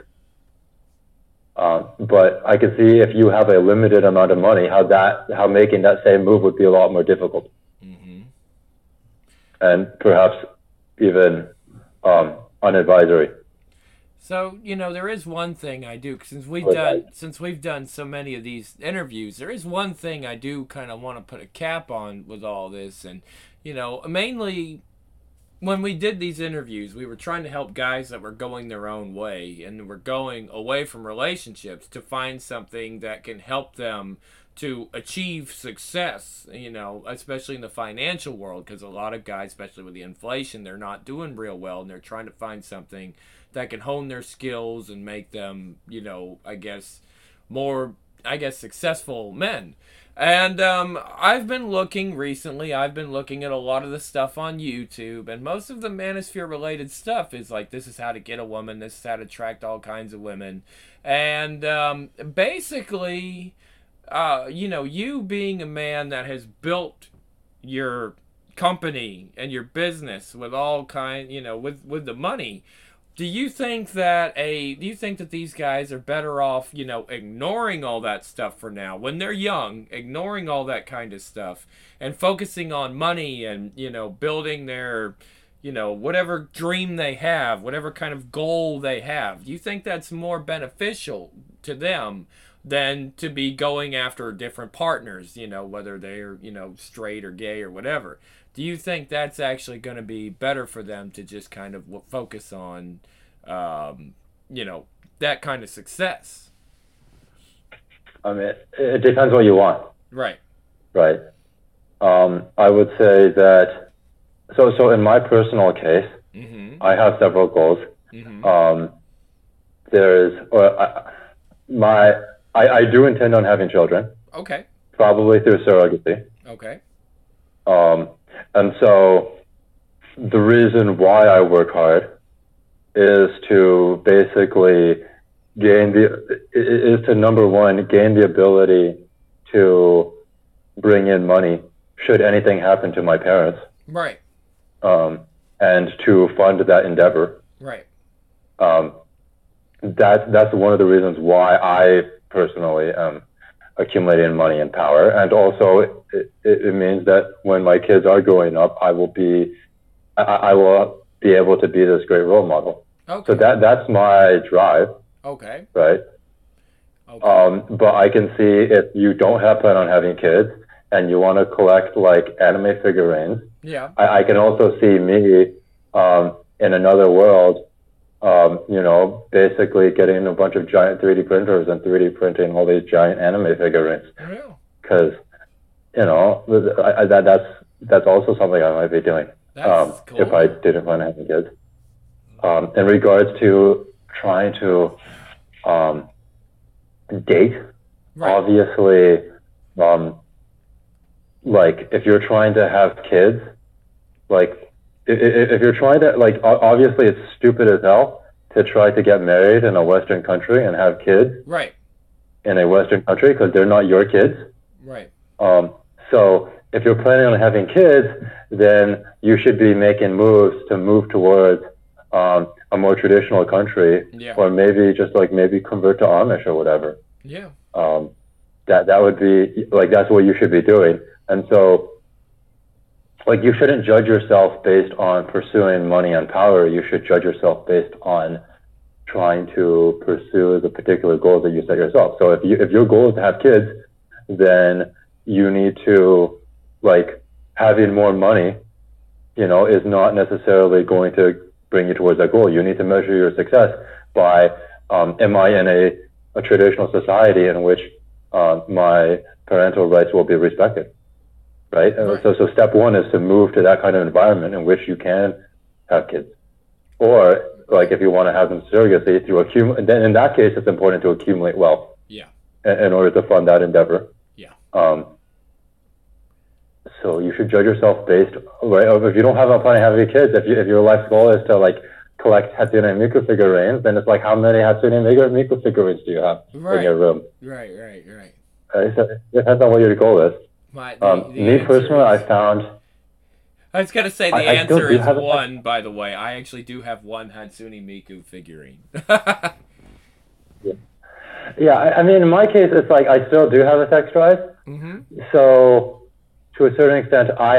But I can see if you have a limited amount of money, how making that same move would be a lot more difficult. Mm-hmm. And perhaps even unadvisory. So, there is one thing I do, since we've done so many of these interviews, there is one thing I do kind of want to put a cap on with all this. And, mainly when we did these interviews, we were trying to help guys that were going their own way and were going away from relationships to find something that can help them to achieve success, especially in the financial world, because a lot of guys, especially with the inflation, they're not doing real well, and they're trying to find something that can hone their skills and make them, more successful men. And I've been looking at a lot of the stuff on YouTube, and most of the manosphere related stuff is like, this is how to get a woman, this is how to attract all kinds of women. And basically, you being a man that has built your company and your business with all with the money, do you think that these guys are better off, ignoring all that stuff for now when they're young, ignoring all that kind of stuff and focusing on money and, building their, whatever dream they have, whatever kind of goal they have? Do you think that's more beneficial to them than to be going after different partners, whether they're, straight or gay or whatever? Do you think that's actually going to be better for them to just kind of focus on, that kind of success? I mean, it depends what you want. Right. Right. I would say that, so in my personal case, I have several goals. I do intend on having children. Okay. Probably through surrogacy. Okay. And so the reason why I work hard is to basically number one, gain the ability to bring in money should anything happen to my parents. Right. And to fund that endeavor. Right. That's one of the reasons why I personally am accumulating money and power. And also it means that when my kids are growing up, I will be able to be this great role model. Okay. So that's my drive. Okay. Right. Okay. But I can see if you don't have plan on having kids and you want to collect like anime figurines. Yeah. I can also see me in another world, basically getting a bunch of giant 3D printers and 3D printing all these giant anime figurines. Yeah. Because, that's also something I might be doing. That's cool. If I didn't plan on having kids. In regards to trying to date, right. Obviously, like if you're trying to have kids, like if you're trying to, like, obviously it's stupid as hell to try to get married in a Western country and have kids. Right. In a Western country because they're not your kids. Right. So if you're planning on having kids, then you should be making moves to move towards a more traditional country, yeah. Or maybe just like convert to Amish or whatever. Yeah. That would be like, that's what you should be doing. And so, like, you shouldn't judge yourself based on pursuing money and power. You should judge yourself based on trying to pursue the particular goals that you set yourself. So if your goal is to have kids, then you need to, like, having more money, is not necessarily going to bring you towards that goal. You need to measure your success by, am I in a traditional society in which my parental rights will be respected, right? Right. So step one is to move to that kind of environment in which you can have kids. Or, like, if you want to have them surrogacy, then in that case, it's important to accumulate wealth. Yeah. In order to fund that endeavor. Yeah. So you should judge yourself based, right? If you don't have a plan to have any kids, if your life's goal is to like collect Hatsune Miku figurines, then it's like, how many Hatsune Miku figurines do you have in your room? Right. So it depends on what your goal is. Me personally, I found. I was gonna say the answer is one. By the way, I actually do have one Hatsune Miku figurine. Yeah, I mean, in my case, it's like I still do have a sex drive. Mm-hmm. So, to a certain extent, I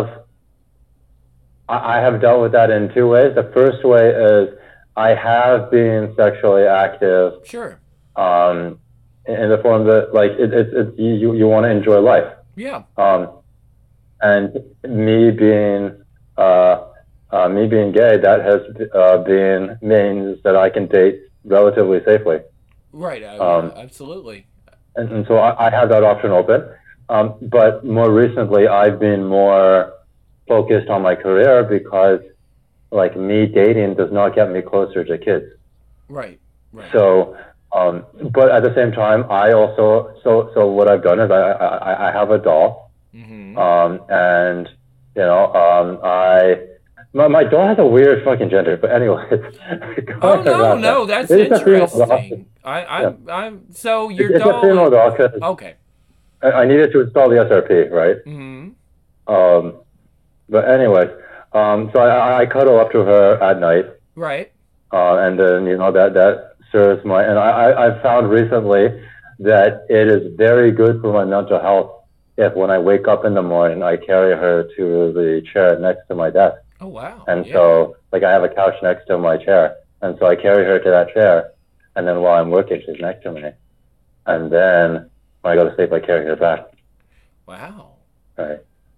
have dealt with that in two ways. The first way is I have been sexually active. Sure. In the form that, like, you want to enjoy life. Yeah. And me being gay, that has been means that I can date relatively safely. Right. Absolutely. And so I have that option open. But more recently, I've been more focused on my career because, like, me dating does not get me closer to kids. Right. So, but at the same time, I also, so what I've done is I have a doll. Mm-hmm. And, you know, my doll has a weird fucking gender, but anyway. No, that's interesting. So your it's doll. It's a female doll. Okay. I needed to install the SRP, right? Mm-hmm. But anyways, so I cuddle up to her at night. Right. And then, you know, that serves my, and I've found recently that it is very good for my mental health if when I wake up in the morning, I carry her to the chair next to my desk. Oh, wow. And so, like, I have a couch next to my chair. And so I carry her to that chair. And then while I'm working, she's next to me. And then when I go to sleep, I carry her back. Wow. Right.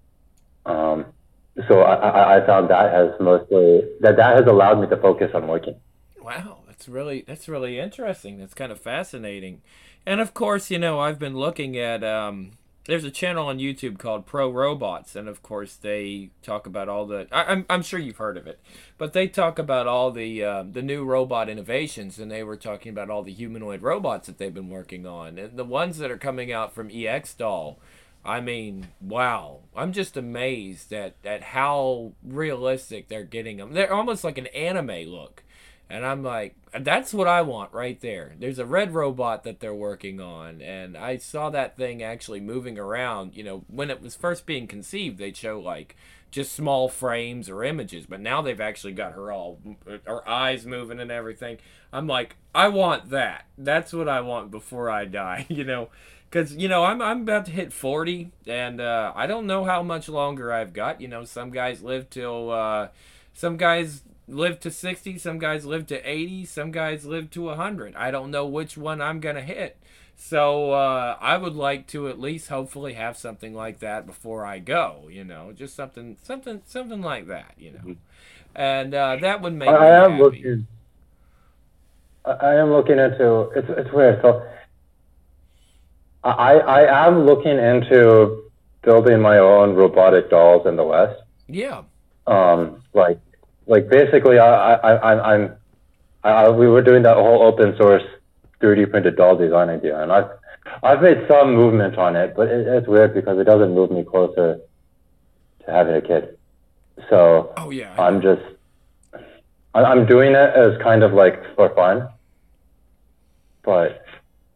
So I found that has that has allowed me to focus on working. Wow. That's really interesting. That's kind of fascinating. And of course, you know, I've been looking at, there's a channel on YouTube called Pro Robots, and of course they talk about all the. I'm sure you've heard of it, but they talk about all the new robot innovations, and they were talking about all the humanoid robots that they've been working on, and the ones that are coming out from EXDoll. I mean, wow! I'm just amazed at how realistic they're getting them. They're almost like an anime look. And I'm like, that's what I want right there. There's a red robot that they're working on, and I saw that thing actually moving around. You know, when it was first being conceived, they'd show like just small frames or images, but now they've actually got her eyes moving and everything. I'm like, I want that. That's what I want before I die. You know, because you know I'm about to hit 40, and I don't know how much longer I've got. You know, some guys live till some guys live to 60, some guys live to 80, some guys live to 100. I don't know which one I'm gonna hit, so I would like to at least hopefully have something like that before I go. You know, just something like that. You know, and that would make me happy. I am looking into it's weird. So I am looking into building my own robotic dolls in the West. Yeah. Like basically, we were doing that whole open source 3D printed doll design idea, and I've made some movement on it, but it's weird because it doesn't move me closer to having a kid. So I'm doing it as kind of like for fun, but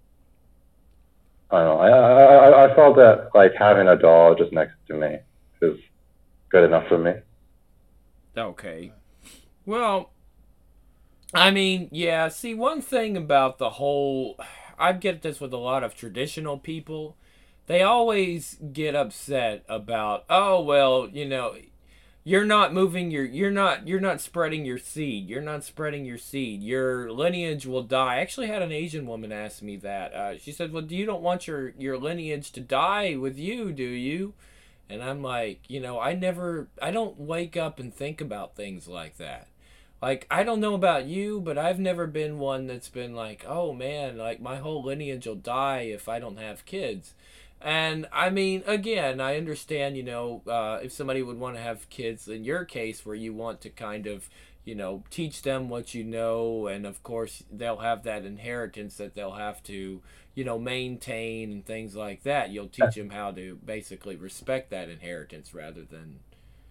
I don't know. I felt that like having a doll just next to me is good enough for me. Okay. Well, I mean, yeah, see, one thing about the whole, I get this with a lot of traditional people, they always get upset about, oh, well, you know, you're not moving you're not spreading your seed, your lineage will die. I actually had an Asian woman ask me that. She said, well, you don't want your lineage to die with you, do you? And I'm like, you know, I don't wake up and think about things like that. Like, I don't know about you, but I've never been one that's been like, oh man, like my whole lineage will die if I don't have kids. And I mean, again, I understand, if somebody would want to have kids in your case where you want to kind of, teach them what you know. And of course, they'll have that inheritance that they'll have to, maintain and things like that. You'll teach them how to basically respect that inheritance rather than,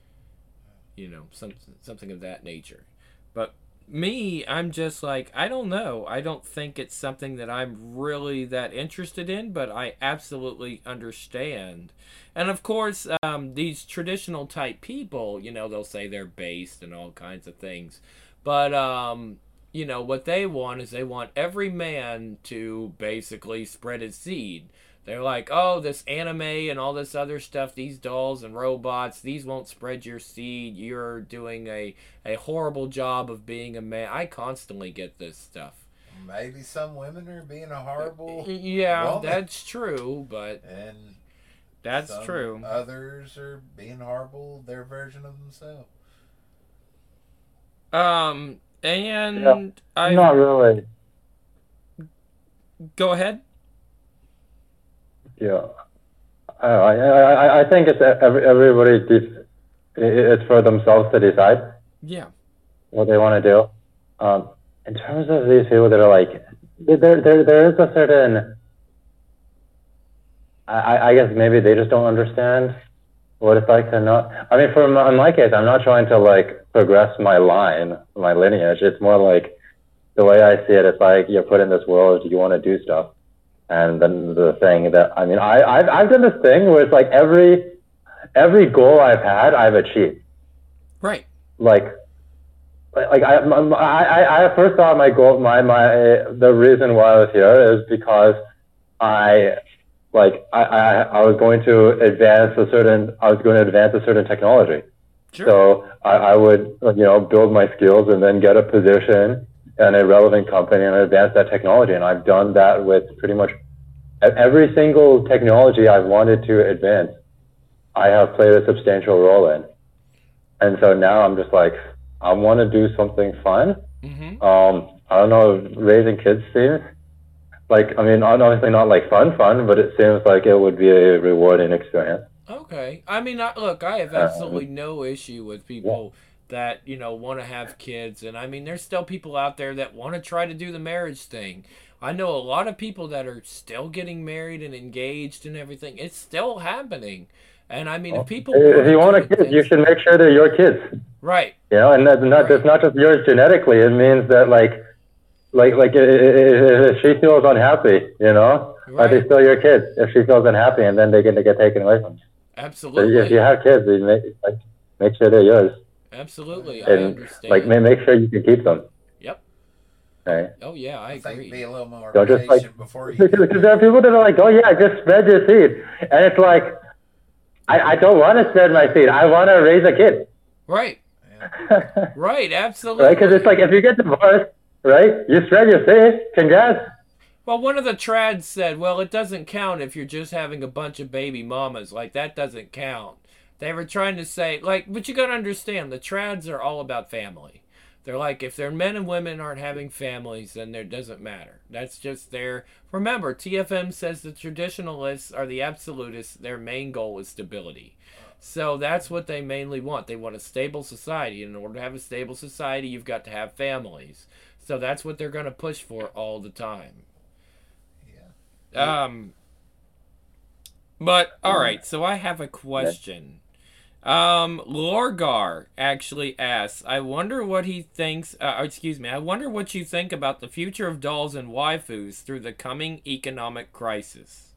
something of that nature. But me, I'm just like, I don't know. I don't think it's something that I'm really that interested in, but I absolutely understand. And of course, these traditional type people, they'll say they're based and all kinds of things. But, what they want is they want every man to basically spread his seed. They're like, oh, this anime and all this other stuff, these dolls and robots, these won't spread your seed. You're doing a horrible job of being a man. I constantly get this stuff. Maybe some women are being a horrible woman. That's true, but and that's true. Others are being horrible, their version of themselves. And not really. Go ahead. Yeah, I think it's everybody. It's for themselves to decide. Yeah. What they want to do. In terms of these people that are like, there is a certain. I guess maybe they just don't understand what it's like to not. I mean, in my case, I'm not trying to like progress my lineage. It's more like the way I see it. It's like you're put in this world. You want to do stuff. And then the thing that, I mean, I've done this thing where it's like every goal I've had, I've achieved. Right. Like I first thought my goal, the reason why I was here is because I was going to advance a certain technology. Sure. So I would, build my skills and then get a position in a relevant company and advance that technology. And I've done that with pretty much every single technology I've wanted to advance. I have played a substantial role in. And so now I'm just like, I want to do something fun. Mm-hmm. I don't know, raising kids seems like, I mean, obviously not like fun, but it seems like it would be a rewarding experience. Okay. I mean, look, I have absolutely no issue with people that, want to have kids. And I mean, there's still people out there that want to try to do the marriage thing. I know a lot of people that are still getting married and engaged and everything. It's still happening. And I mean, if you want a kid, you should make sure they're your kids. Right. And that's not just yours genetically. It means that like if she feels unhappy, are they still your kids? If she feels unhappy, and then they're going to get taken away from you. Absolutely. So if you have kids, make sure they're yours. Absolutely, and, I understand. Make sure you can keep them. Yep. Right. Oh yeah, I agree. Think be a little more patient before you. Because there are people that are like, oh yeah, just spread your seed, and it's like, I don't want to spread my seed. I want to raise a kid. Right. Yeah. Right. Absolutely. Right, because it's like if you get divorced, right, you spread your seed. Congrats. Well, one of the trads said, well, it doesn't count if you're just having a bunch of baby mamas. Like, that doesn't count. They were trying to say, but you got to understand, the trads are all about family. They're like, if their men and women aren't having families, then it doesn't matter. That's just their... Remember, TFM says the traditionalists are the absolutists. Their main goal is stability. So that's what they mainly want. They want a stable society. In order to have a stable society, you've got to have families. So that's what they're going to push for all the time. Yeah. But, all right, so I have a question. Lorgar actually asks, I wonder what he thinks, I wonder what you think about the future of dolls and waifus through the coming economic crisis.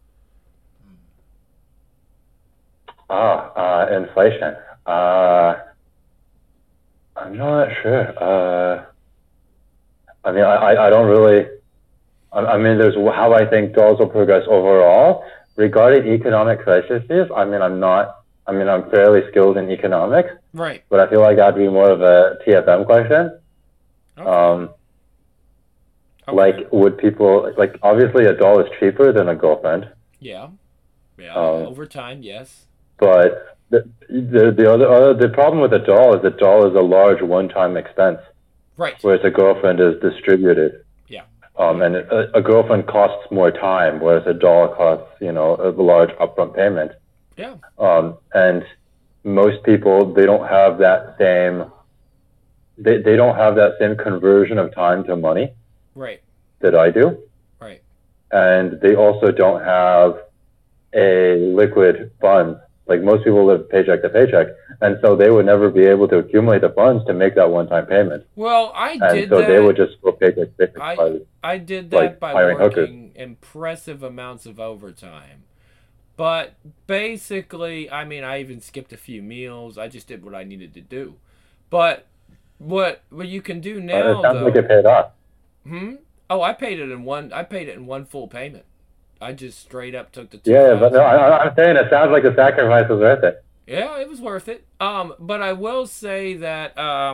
Inflation. I'm not sure. I mean, I don't really, I mean, there's how I think dolls will progress overall. Regarding economic crises, I'm fairly skilled in economics. Right. But I feel like that'd be more of a TFM question. Okay. Like, would people, like, obviously a doll is cheaper than a girlfriend. Yeah. Yeah. Over time, yes. But the problem with a doll is a large one-time expense. Right. Whereas a girlfriend is distributed. Yeah. And a girlfriend costs more time, whereas a doll costs, a large upfront payment. Yeah. And most people, they don't have that same, they don't have that same conversion of time to money. Right. That I do. Right. And they also don't have a liquid fund. Like most people live paycheck to paycheck, and so they would never be able to accumulate the funds to make that one-time payment. Well, I did that. And so they would just go paycheck to paycheck. I did that by working hookers. Impressive amounts of overtime. But basically, I mean, I even skipped a few meals. I just did what I needed to do. But what you can do now, it sounds like it paid off. Oh, I paid it in one full payment. I just straight up took the $2,000. Yeah, but no, I'm saying it sounds like the sacrifice was worth it. Yeah, it was worth it. But I will say that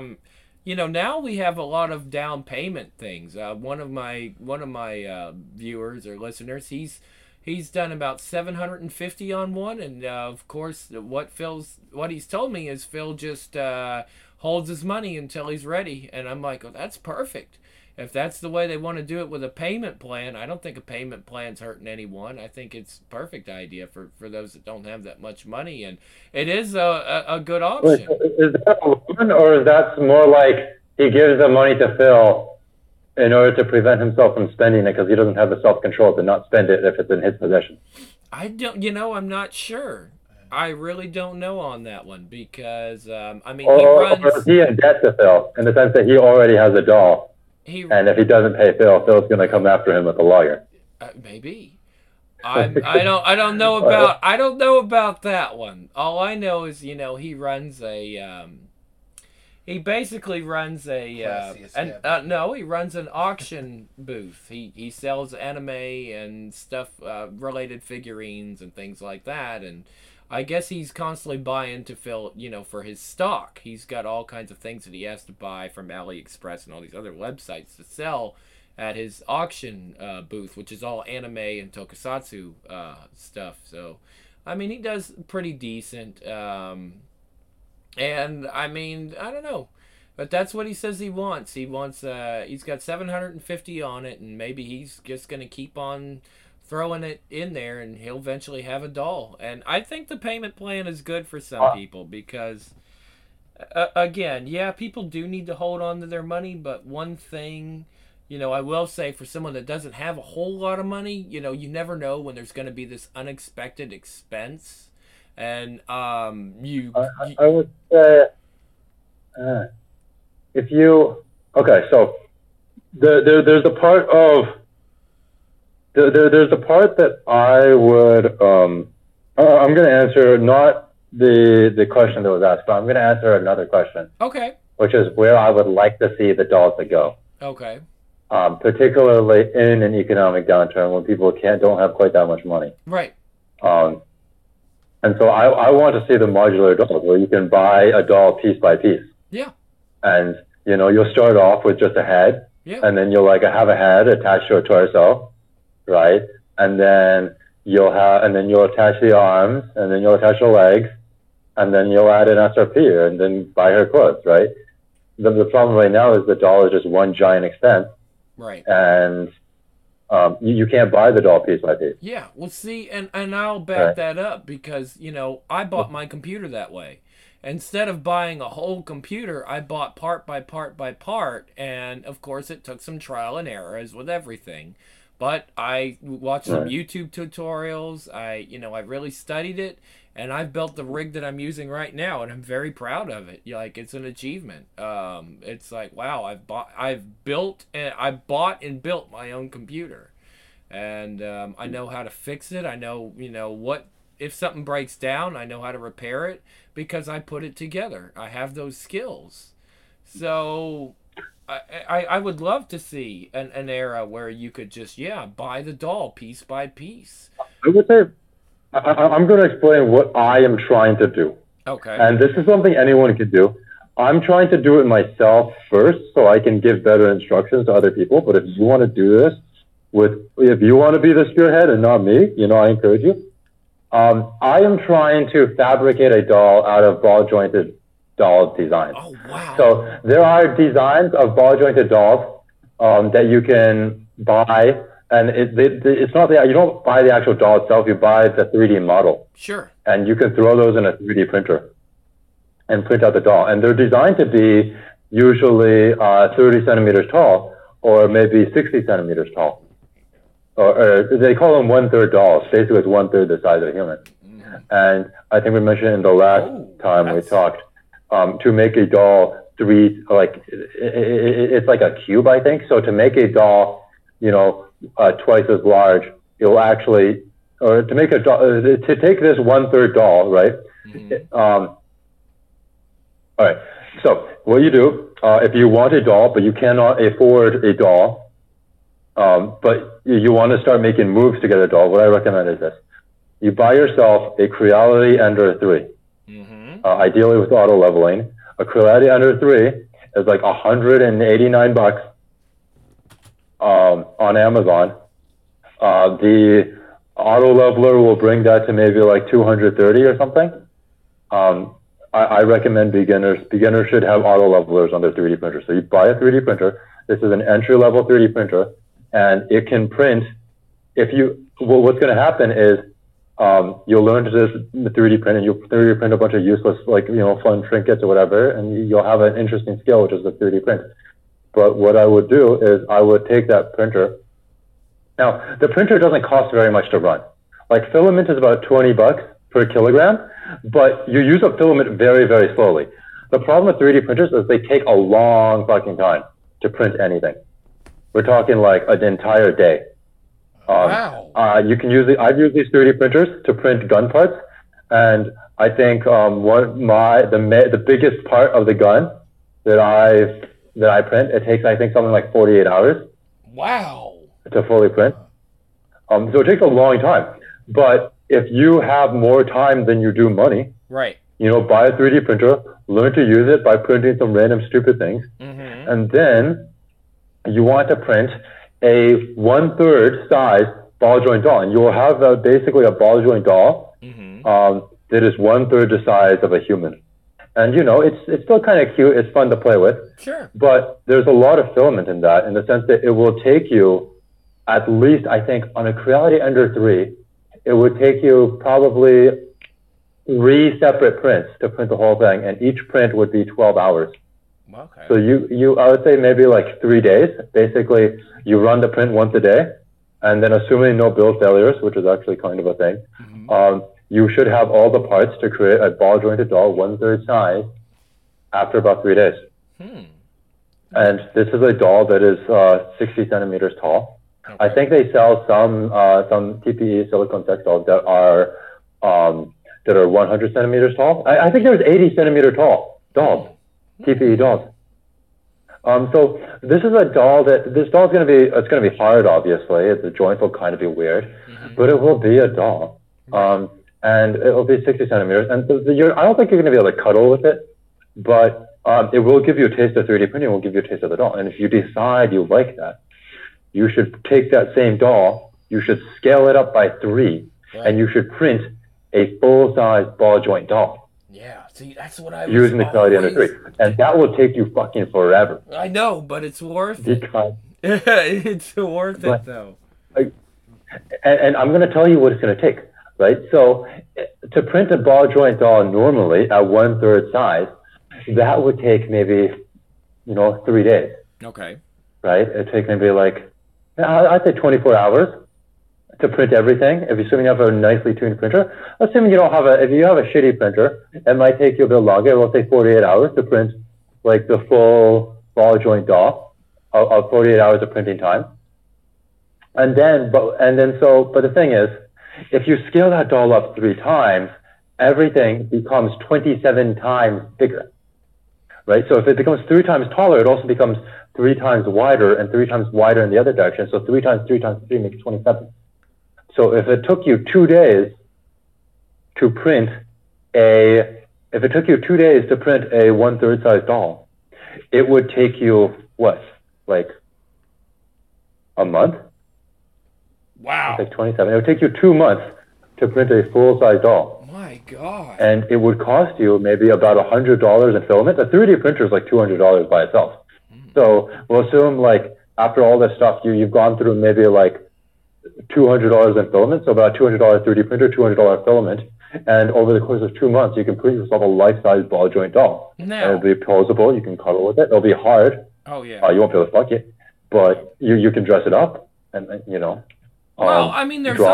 now we have a lot of down payment things. One of my viewers or listeners, he's done about $750 on one, and of course, what he's told me is Phil just holds his money until he's ready, and I'm like, oh, that's perfect. If that's the way they want to do it with a payment plan, I don't think a payment plan's hurting anyone. I think it's a perfect idea for those that don't have that much money, and it is a good option. Wait, is that a loan, or is that more like he gives the money to Phil in order to prevent himself from spending it because he doesn't have the self-control to not spend it if it's in his possession? I don't, I'm not sure. I really don't know on that one because, he runs... Or is he in debt to Phil in the sense that he already has a doll? And if he doesn't pay Phil, Phil's going to come after him with a lawyer. Maybe. I don't know about that one. All I know is he runs a he basically runs a he runs an auction booth. He sells anime and stuff related figurines and things like that, and I guess he's constantly buying to Phil, for his stock. He's got all kinds of things that he has to buy from AliExpress and all these other websites to sell at his auction booth, which is all anime and tokusatsu stuff. So, he does pretty decent. And, I don't know. But that's what he says he wants. He's got 750 on it, and maybe he's just going to keep on throwing it in there, and he'll eventually have a doll. And I think the payment plan is good for some people because, again, people do need to hold on to their money, but one thing, I will say for someone that doesn't have a whole lot of money, you never know when there's going to be this unexpected expense. And I would say if you... Okay, so there's a part of... There's a part that I would, I'm going to answer not the question that was asked, but I'm going to answer another question. Okay. Which is where I would like to see the dolls to go. Okay. Particularly in an economic downturn when people don't have quite that much money. Right. And so I want to see the modular dolls where you can buy a doll piece by piece. Yeah. And, you'll start off with just a head. Yeah. And then you'll have a head attached to a torso. Right, and then you'll attach the arms, and then you'll attach the legs, and then you'll add an SRP, and then buy her clothes. Right. The problem right now is the doll is just one giant expense. Right. And you can't buy the doll piece by piece. Yeah. Well, see, and I'll back that up because I bought my computer that way. Instead of buying a whole computer, I bought part by part by part, and of course, it took some trial and error, as with everything. But I watched some YouTube tutorials. I really studied it, and I've built the rig that I'm using right now, and I'm very proud of it. It's an achievement. It's like, wow, I bought and built my own computer, and I know how to fix it. I know, what if something breaks down, I know how to repair it because I put it together. I have those skills. So I would love to see an era where you could just, buy the doll piece by piece. I would say, I'm going to explain what I am trying to do. Okay. And this is something anyone can do. I'm trying to do it myself first so I can give better instructions to other people. But if you want to do this, if you want to be the spearhead and not me, I encourage you. I am trying to fabricate a doll out of ball-jointed doll designs. Oh, wow. So there are designs of ball jointed dolls that you can buy, and it's not you don't buy the actual doll itself. You buy the 3D model. Sure. And you can throw those in a 3D printer and print out the doll. And they're designed to be usually 30 centimeters tall, or maybe 60 centimeters tall. Or they call them 1/3 dolls. Basically, it's 1/3 the size of a human. And I think we mentioned in the last time we talked, to make a doll it's like a cube, I think. So to make a doll, twice as large, it'll actually, or to make a doll, to take this 1/3 doll, right? All right. So what you do, if you want a doll, but you cannot afford a doll, but you want to start making moves to get a doll, what I recommend is this. You buy yourself a Creality Ender 3, ideally with auto leveling. A Creality Ender 3 is like $189 on Amazon. The auto leveler will bring that to maybe like $230 or something. I recommend beginners. Beginners should have auto levelers on their 3D printer. So you buy a 3D printer. This is an entry-level 3D printer, and it can print. What's going to happen is you'll learn to just 3D print, and you'll 3D print a bunch of useless, fun trinkets or whatever, and you'll have an interesting skill, which is the 3D print. But what I would do is I would take that printer. Now, the printer doesn't cost very much to run. Like, filament is about $20 per kilogram, but you use up filament very, very slowly. The problem with 3D printers is they take a long fucking time to print anything. We're talking like an entire day. Wow. I've used these 3D printers to print gun parts, and I think the biggest part of the gun that I print, it takes, I think, something like 48 hours. Wow. To fully print. So it takes a long time. But if you have more time than you do money, right? Buy a 3D printer, learn to use it by printing some random stupid things, and then you want to print a 1/3 size ball joint doll, and you will have basically a ball joint doll that is 1/3 the size of a human. And it's still kind of cute. It's fun to play with. Sure. But there's a lot of filament in that, in the sense that it will take you, at least I think on a Creality Ender 3, it would take you probably 3 separate prints to print the whole thing, and each print would be 12 hours. Okay. So I would say maybe like 3 days. Basically, you run the print once a day, and then assuming no build failures, which is actually kind of a thing, you should have all the parts to create a ball jointed doll 1/3 size after about 3 days. And this is a doll that is 60 centimeters tall. Okay. I think they sell some TPE silicone sex dolls that are 100 centimeters tall. I think there's 80 centimeter tall dolls, TPE dolls. So this is a doll this doll's it's gonna be hard, obviously. The joints will kind of be weird, but it will be a doll. And it'll be 60 centimeters. And I don't think you're gonna be able to cuddle with it, but it will give you a taste of 3D printing. It will give you a taste of the doll. And if you decide you like that, you should take that same doll, you should scale it up by 3, and you should print a full-size ball joint doll. Yeah, see, that's what I was using the Creality Ender 3. And that will take you fucking forever. I know, but it's worth it. It's worth it, though. And I'm going to tell you what it's going to take, right? So to print a ball joint doll normally at 1/3 size, that would take maybe, 3 days. Okay. Right? It'd take maybe I'd say 24 hours to print everything. Assuming you have a nicely tuned printer. Assuming you don't have if you have a shitty printer, it might take you a bit longer. It will take 48 hours to print like the full ball joint doll of 48 hours of printing time. But the thing is, if you scale that doll up 3 times, everything becomes 27 times bigger. Right? So if it becomes 3 times taller, it also becomes 3 times wider and 3 times wider in the other direction. So 3 times 3 times 3 makes 27. So if it took you 2 days to print a 1/3 size doll, it would take you what? Like a month? Wow. It's like 27. It would take you 2 months to print a full size doll. My God. And it would cost you maybe about $100 in filament. The 3D printer is like $200 by itself. So we'll assume like after all this stuff, you've gone through maybe like $200 in filament. So about $200 3D printer, $200 filament. And over the course of 2 months, you can print yourself a life-size ball joint doll. Now, and it'll be posable. You can cuddle with it. It'll be hard. Oh, yeah. You won't be able to fuck it. But you can dress it up and you know. Well, I mean, there's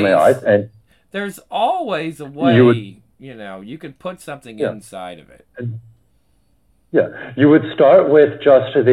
always a way, you know, you could put something inside of it. Yeah, you would start with just a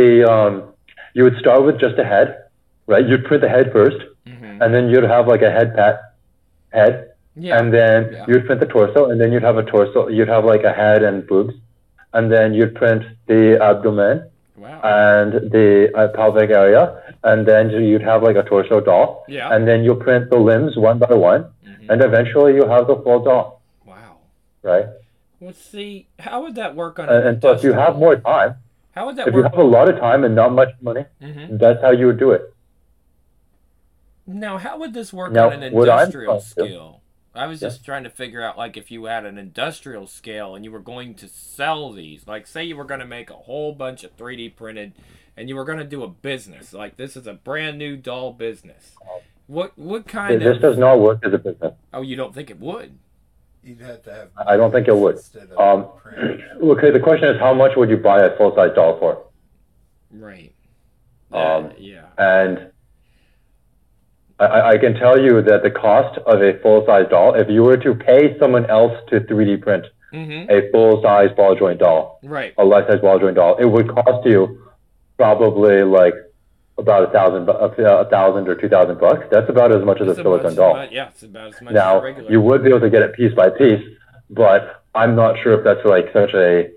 head, right? You'd print the head first, and then you'd have like a head, and then you'd print the torso, and then you'd have a torso. You'd have like a head and boobs, and then you'd print the abdomen and the pelvic area, and then you'd have like a torso doll, and then you'll print the limbs one by one, and eventually you'll have the full doll. Wow. Right. Well, see, how would that work on and so if you have more time, how would that if work? you have a lot of time and not much money, that's how you would do it. Now, how would this work on an industrial scale? I was just trying to figure out, like, if you had an industrial scale and you were going to sell these, like, say you were going to make a whole bunch of 3D printed and you were going to do a business, like, this is a brand new doll business. What kind of... This does not work as a business. Oh, you don't think it would? You'd have to have... I don't think it would. Okay, the question is, how much would you buy a full-size doll for? Right. And I can tell you that the cost of a full-size doll, if you were to pay someone else to 3D print a full-size ball joint doll, a life-size ball joint doll, it would cost you probably like about $1,000 or $2,000. That's about as much as a silicone doll. It's about as much now, as a regular. You would be able to get it piece by piece, but I'm not sure if that's like such a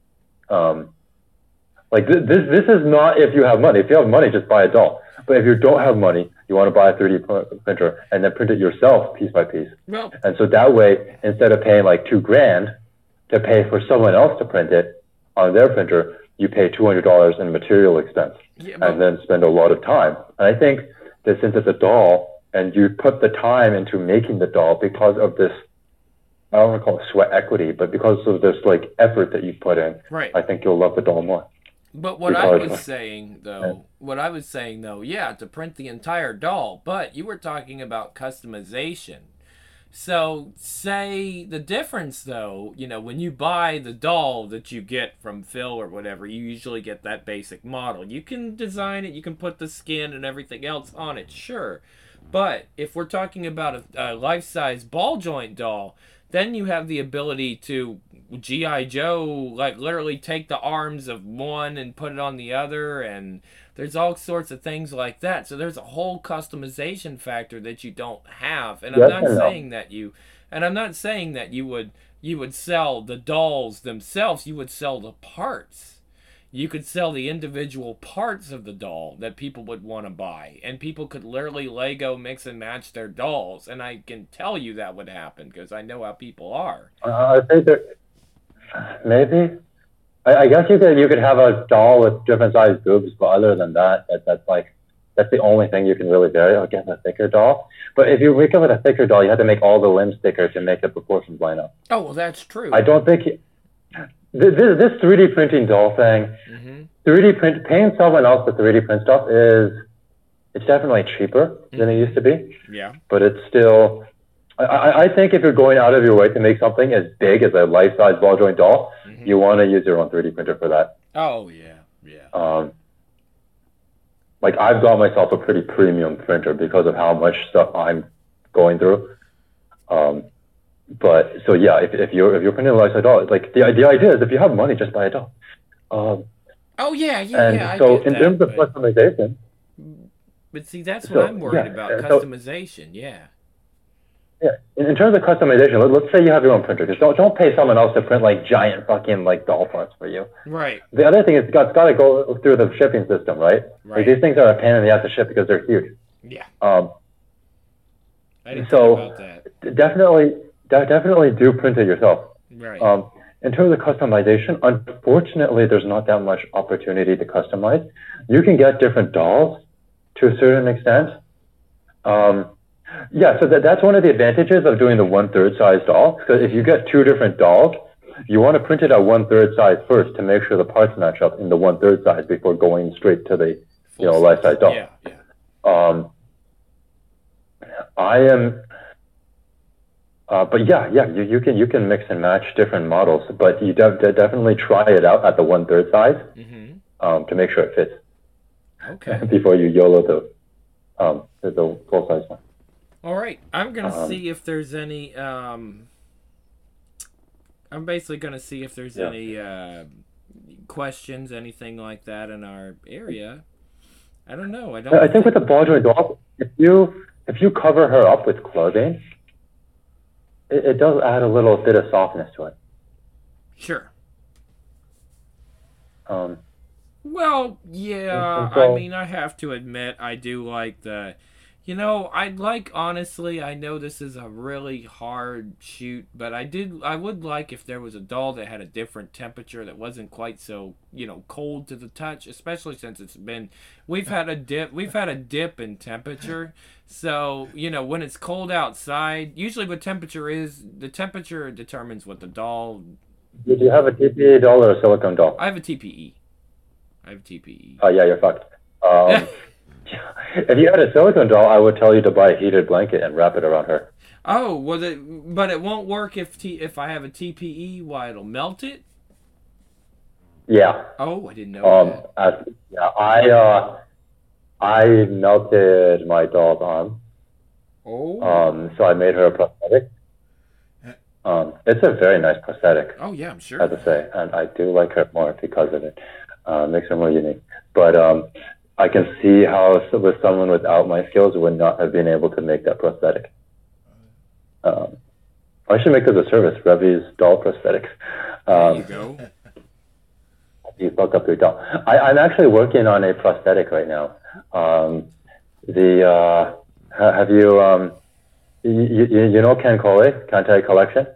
this is not if you have money. If you have money, just buy a doll. But if you don't have money, you want to buy a 3D printer and then print it yourself piece by piece. Well, and so that way, instead of paying like $2,000 to pay for someone else to print it on their printer, you pay $200 in material expense and then spend a lot of time. And I think that since it's a doll and you put the time into making the doll because of this, I don't want to call it sweat equity, but because of this like effort that you put in, I think you'll love the doll more. But what I was saying though, to print the entire doll, but you were talking about customization. So say the difference though, you know, when you buy the doll that you get from Phil or whatever, you usually get that basic model. You can design it, you can put the skin and everything else on it, sure. But if we're talking about a life-size ball joint doll, then you have the ability to G.I. Joe, like literally take the arms of one and put it on the other, and there's all sorts of things like that. So there's a whole customization factor that you don't have. And I'm not saying that you would sell the dolls themselves. You would sell the parts. You could sell the individual parts of the doll that people would want to buy, and people could literally Lego mix and match their dolls. And I can tell you that would happen because I know how people are. I think that maybe. I guess you could have a doll with different sized boobs, but other than that, that's the only thing you can really vary. I guess a thicker doll. But if you make it with a thicker doll, you have to make all the limbs thicker to make the proportions line up. Oh well, that's true. I don't think this 3D printing doll thing. 3D print paying someone else to 3D print stuff it's definitely cheaper than it used to be. Yeah. But it's still. I think if you're going out of your way to make something as big as a life-size ball joint doll, you want to use your own 3D printer for that. Oh, yeah. Like I've got myself a pretty premium printer because of how much stuff I'm going through. But so yeah, if you're printing a life-size doll, it's like the idea is if you have money, just buy a doll. And so in terms of customization. But see, that's what I'm worried about, customization. Yeah, in terms of customization, let's say you have your own printer. Just don't pay someone else to print like giant fucking like doll parts for you. Right. The other thing is it's got to go through the shipping system, right? Like these things are a pain in the ass to ship because they're huge. Yeah. I didn't think about that. Definitely do print it yourself. Right. In terms of customization, unfortunately, there's not that much opportunity to customize. You can get different dolls to a certain extent. Yeah, so that's one of the advantages of doing the 1/3 size doll. Because if you get two different dolls, you want to print it at 1/3 size first to make sure the parts match up in the 1/3 size before going straight to the life size doll. Yeah, yeah. I am, but yeah, you can mix and match different models, but you definitely try it out at the 1/3 size to make sure it fits. Okay. Before you YOLO the full size one. All right, I'm gonna see if there's any. I'm basically gonna see if there's any questions, anything like that in our area. I don't know. I think with the ball joint doll, if you cover her up with clothing, it does add a little bit of softness to it. Sure. Well, yeah. I mean, I have to admit, I do like the. I'd like, honestly, I know this is a really hard shoot, but I would like if there was a doll that had a different temperature that wasn't quite so, cold to the touch, especially since we've had a dip in temperature. So, when it's cold outside, usually what temperature is, the temperature determines what the doll. Do you have a TPE doll or a silicone doll? I have a TPE. Oh, yeah, you're fucked. If you had a silicone doll, I would tell you to buy a heated blanket and wrap it around her. Oh, well, but it won't work if I have a TPE. Why, it'll melt it? Yeah. Oh, I didn't know that. I melted my doll's arm. Oh. So I made her a prosthetic. It's a very nice prosthetic. Oh yeah, I'm sure. I have to say, and I do like her more because of it. Makes her more unique. But I can see how with someone without my skills would not have been able to make that prosthetic. I should make this a service, Revy's doll prosthetics. There you go. You fuck up your doll. I'm actually working on a prosthetic right now. Have you you know Ken Coley, Kantai Collection?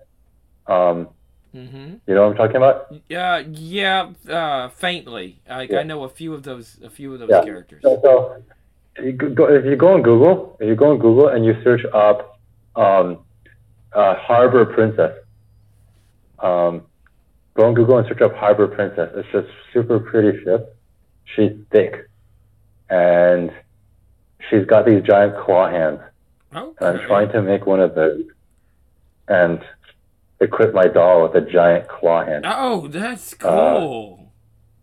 You know what I'm talking about? Yeah, faintly. I know a few of those characters. So if you go on Google, and you search up Harbor Princess, go on Google and search up Harbor Princess. It's a super pretty ship. She's thick, and she's got these giant claw hands. Okay. And I'm trying to make one of those, and equip my doll with a giant claw hand. Oh, that's cool.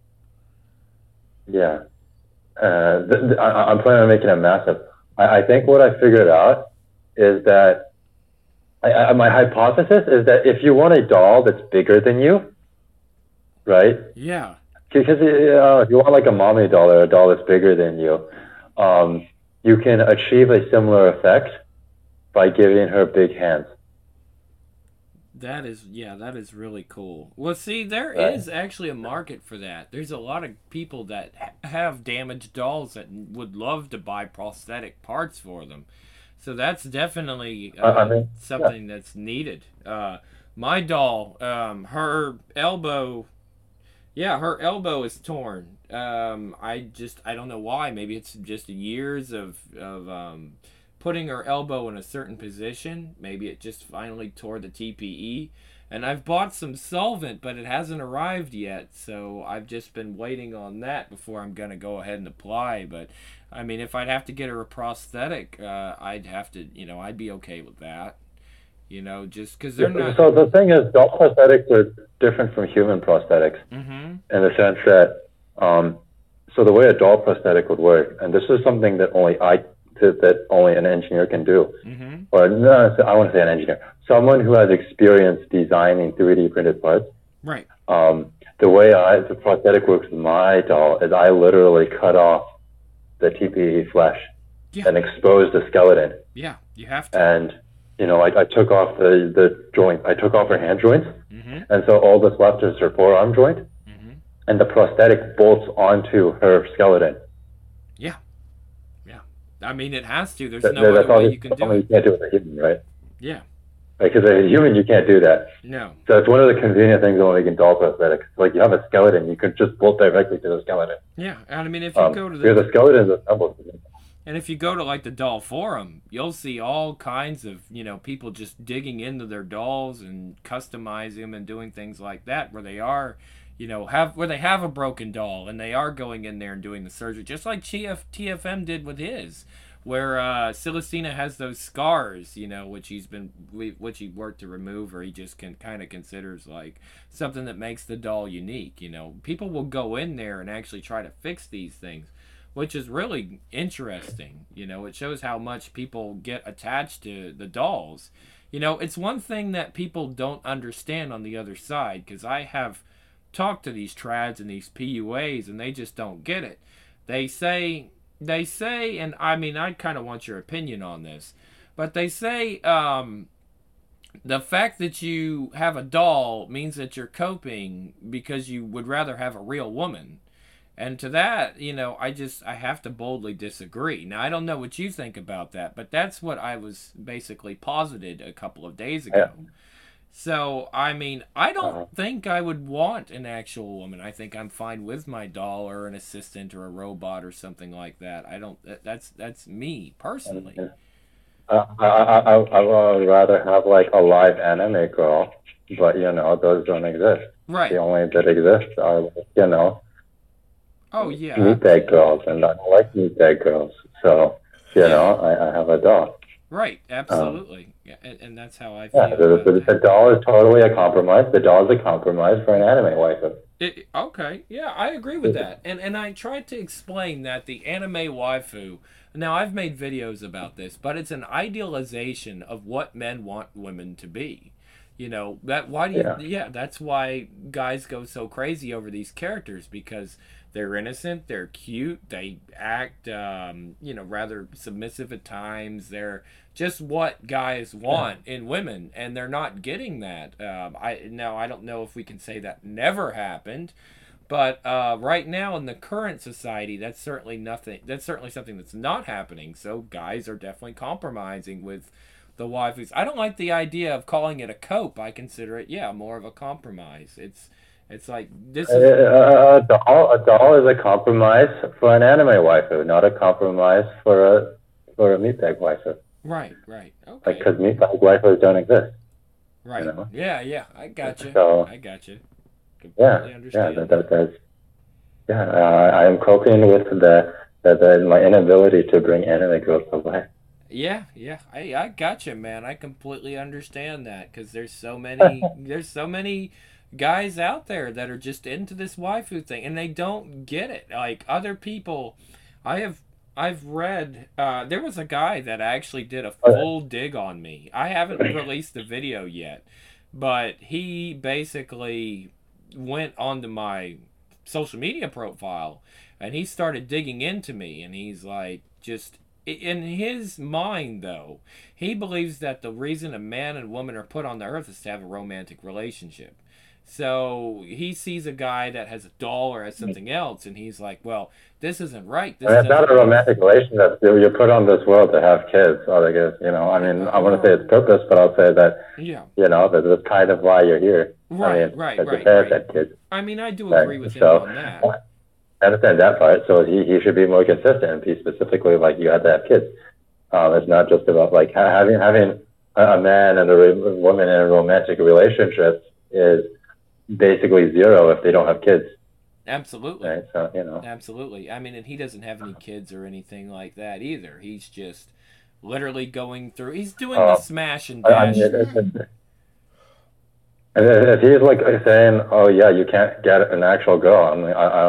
Yeah. I'm planning on making it massive. I think what I figured out is that my hypothesis is that if you want a doll that's bigger than you, right? Yeah. Because if you want like a mommy doll or a doll that's bigger than you, you can achieve a similar effect by giving her big hands. That is really cool. Well, see, there is actually a market for that. There's a lot of people that have damaged dolls that would love to buy prosthetic parts for them. So that's definitely something that's needed. My doll, her elbow is torn. I don't know why. Maybe it's just years of putting her elbow in a certain position. Maybe it just finally tore the TPE. And I've bought some solvent, but it hasn't arrived yet. So I've just been waiting on that before I'm going to go ahead and apply. But, I mean, if I'd have to get her a prosthetic, I'd have to, I'd be okay with that. Just because they're not... So the thing is, doll prosthetics are different from human prosthetics in the sense that, so the way a doll prosthetic would work, and this is something that only an engineer can do. Or no, I want to say an engineer. Someone who has experience designing 3D printed parts. Right. The way the prosthetic works with my doll is I literally cut off the TPE flesh and expose the skeleton. Yeah, you have to. And, I took off the joint. I took off her hand joints. And so all that's left is her forearm joint. And the prosthetic bolts onto her skeleton. Yeah. I mean, it has to. There's no other way you can do it. You can't do it with a human, right? Yeah. Because as a human, you can't do that. No. So it's one of the convenient things when making doll prosthetics. Like you have a skeleton, you can just bolt directly to the skeleton. Yeah, and I mean, if you go to the skeleton is assembled. And if you go to like the doll forum, you'll see all kinds of, people just digging into their dolls and customizing them and doing things like that where they are, where they have a broken doll and they are going in there and doing the surgery, just like TFM did with his, where Celestina has those scars, which he worked to remove, or he just kind of considers like something that makes the doll unique. People will go in there and actually try to fix these things, which is really interesting. It shows how much people get attached to the dolls. It's one thing that people don't understand on the other side, because I have talked to these trads and these PUAs, and they just don't get it. They say, and I mean, I kind of want your opinion on this, but they say the fact that you have a doll means that you're coping because you would rather have a real woman. And to that, I have to boldly disagree. Now, I don't know what you think about that, but that's what I was basically posited a couple of days ago. Yeah. So, I mean, I don't think I would want an actual woman. I think I'm fine with my doll or an assistant or a robot or something like that. I don't. That's me personally. I would rather have like a live anime girl, but those don't exist. Right. The only that exist are Oh yeah. Meatbag girls, and I don't like meatbag girls, so I have a doll. Right, absolutely, and that's how I feel. Yeah, the doll is totally a compromise. The doll is a compromise for an anime waifu. Okay, yeah, I agree with that, and I tried to explain that the anime waifu. Now I've made videos about this, but it's an idealization of what men want women to be. That's why guys go so crazy over these characters, because they're innocent, they're cute, they act, rather submissive at times. They're just what guys want in women, and they're not getting that. I don't know if we can say that never happened, but right now in the current society, that's certainly nothing. That's certainly something that's not happening. So guys are definitely compromising with the waifus. I don't like the idea of calling it a cope. I consider it, more of a compromise. It's like this is a doll is a compromise for an anime waifu, not a compromise for a meatbag waifu. Right. Okay. Like, because meatbag waifus don't exist. Right. Yeah. I got you. So, I got you. Completely understand. I am coping with my inability to bring anime girls away. Yeah, I gotcha, man. I completely understand that, because there's so many guys out there that are just into this waifu thing, and they don't get it. Like other people, I've read. There was a guy that actually did a full dig on me. I haven't released the video yet, but he basically went onto my social media profile and he started digging into me, and he's like, just in his mind, though, he believes that the reason a man and woman are put on the earth is to have a romantic relationship. So he sees a guy that has a doll or has something else, and he's like, well, this isn't right. It's not a romantic relationship. You're put on this world to have kids. So I guess, I mean, I want to say it's purpose, but I'll say that, that's kind of why you're here. Right. Kids. I mean, I do agree with him on that. I understand that part. So he should be more consistent and be specifically like, you have to have kids. It's not just about like having a man and a woman in a romantic relationship is basically zero if they don't have kids. Absolutely. Right? So, Absolutely. I mean, and he doesn't have any kids or anything like that either. He's just literally going through. He's doing the smash and dash. If he's like saying, "Oh yeah, you can't get an actual girl," I'm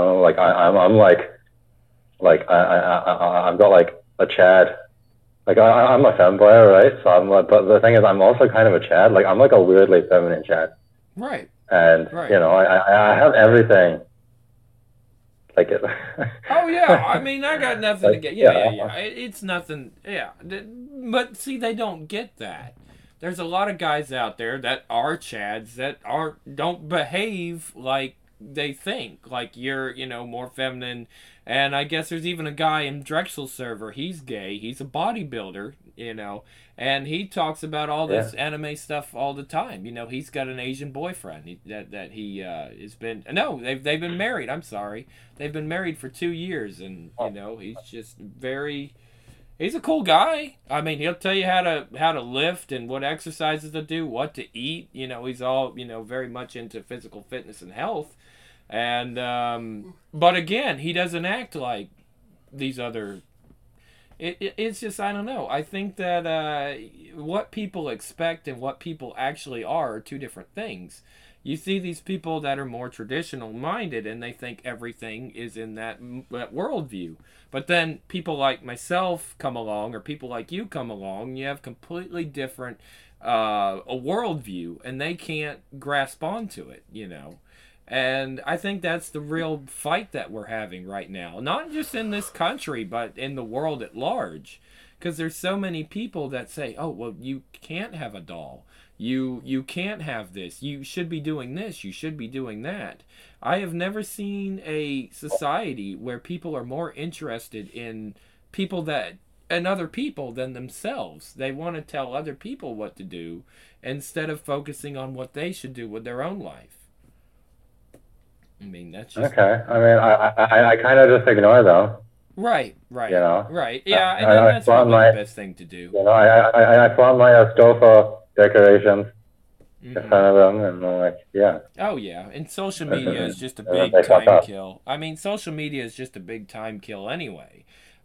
got like a Chad. Like I'm a femboy, right? So I'm like, but the thing is, I'm also kind of a Chad. Like I'm like a weirdly feminine Chad. Right. And I have everything. Like it. Oh yeah, I mean, I got nothing to get. Yeah. It's nothing. Yeah, but see, they don't get that. There's a lot of guys out there that are Chads that don't behave like they think. Like you're, more feminine. And I guess there's even a guy in Drexel server. He's gay. He's a bodybuilder, and he talks about all this anime stuff all the time. He's got an Asian boyfriend that he has been. No, they've been married. I'm sorry, they've been married for 2 years, and he's just very. He's a cool guy. I mean, he'll tell you how to lift and what exercises to do, what to eat. You know, he's all, you know, very much into physical fitness and health. And but again, he doesn't act like these other. It's just, I don't know. I think that what people expect and what people actually are two different things. You see these people that are more traditional minded and they think everything is in that worldview. But then people like myself come along, or people like you come along, you have completely different a worldview, and they can't grasp onto it, you know. And I think that's the real fight that we're having right now. Not just in this country, but in the world at large. Because there's so many people that say, oh, well, you can't have a doll. You can't have this. You should be doing this. You should be doing that. I have never seen a society where people are more interested in people that and other people than themselves. They want to tell other people what to do instead of focusing on what they should do with their own life. I mean, that's just... Okay. I mean, I kind of just ignore them. Right. You know? Right. Yeah, and then that's probably the best thing to do. You know, I flaunt my Estofa decorations in front of them, and I'm like, yeah. Oh, yeah. And social media is just a big time kill. I mean, social media is just a big time kill anyway.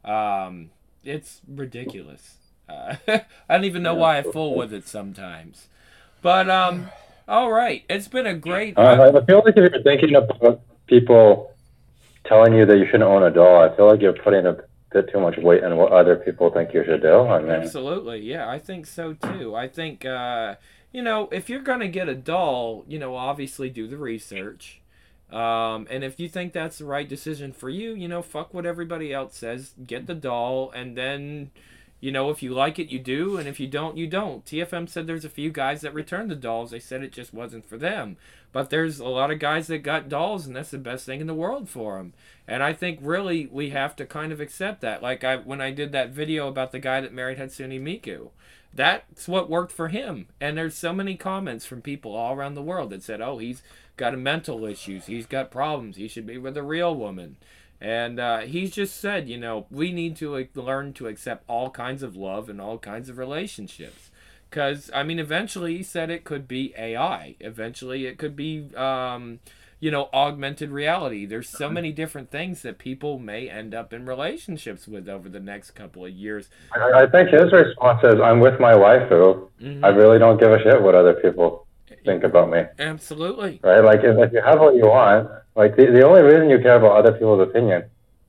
It's ridiculous. I don't even know why I fool with it sometimes. But, all right. It's been a great... I feel like if you're thinking about people telling you that you shouldn't own a doll, I feel like you're putting a bit too much weight in what other people think you should do. I mean, absolutely. Yeah, I think so, too. I think, you know, if you're going to get a doll, you know, obviously do the research. And if you think that's the right decision for you, you know, fuck what everybody else says. Get the doll, and then... You know, if you like it, you do, and if you don't, you don't. TFM said there's a few guys that returned the dolls. They said it just wasn't for them. But there's a lot of guys that got dolls, and that's the best thing in the world for them. And I think, really, we have to kind of accept that. Like, when I did that video about the guy that married Hatsune Miku, that's what worked for him. And there's so many comments from people all around the world that said, oh, he's got mental issues, he's got problems, he should be with a real woman. And he's just said, you know, we need to learn to accept all kinds of love and all kinds of relationships. Because, I mean, eventually he said it could be AI. Eventually it could be, you know, augmented reality. There's so many different things that people may end up in relationships with over the next couple of years. I think his response is, I'm with my waifu. I really don't give a shit what other people think about me. Absolutely. Right? Like, if you have what you want, like, the only reason you care about other people's opinion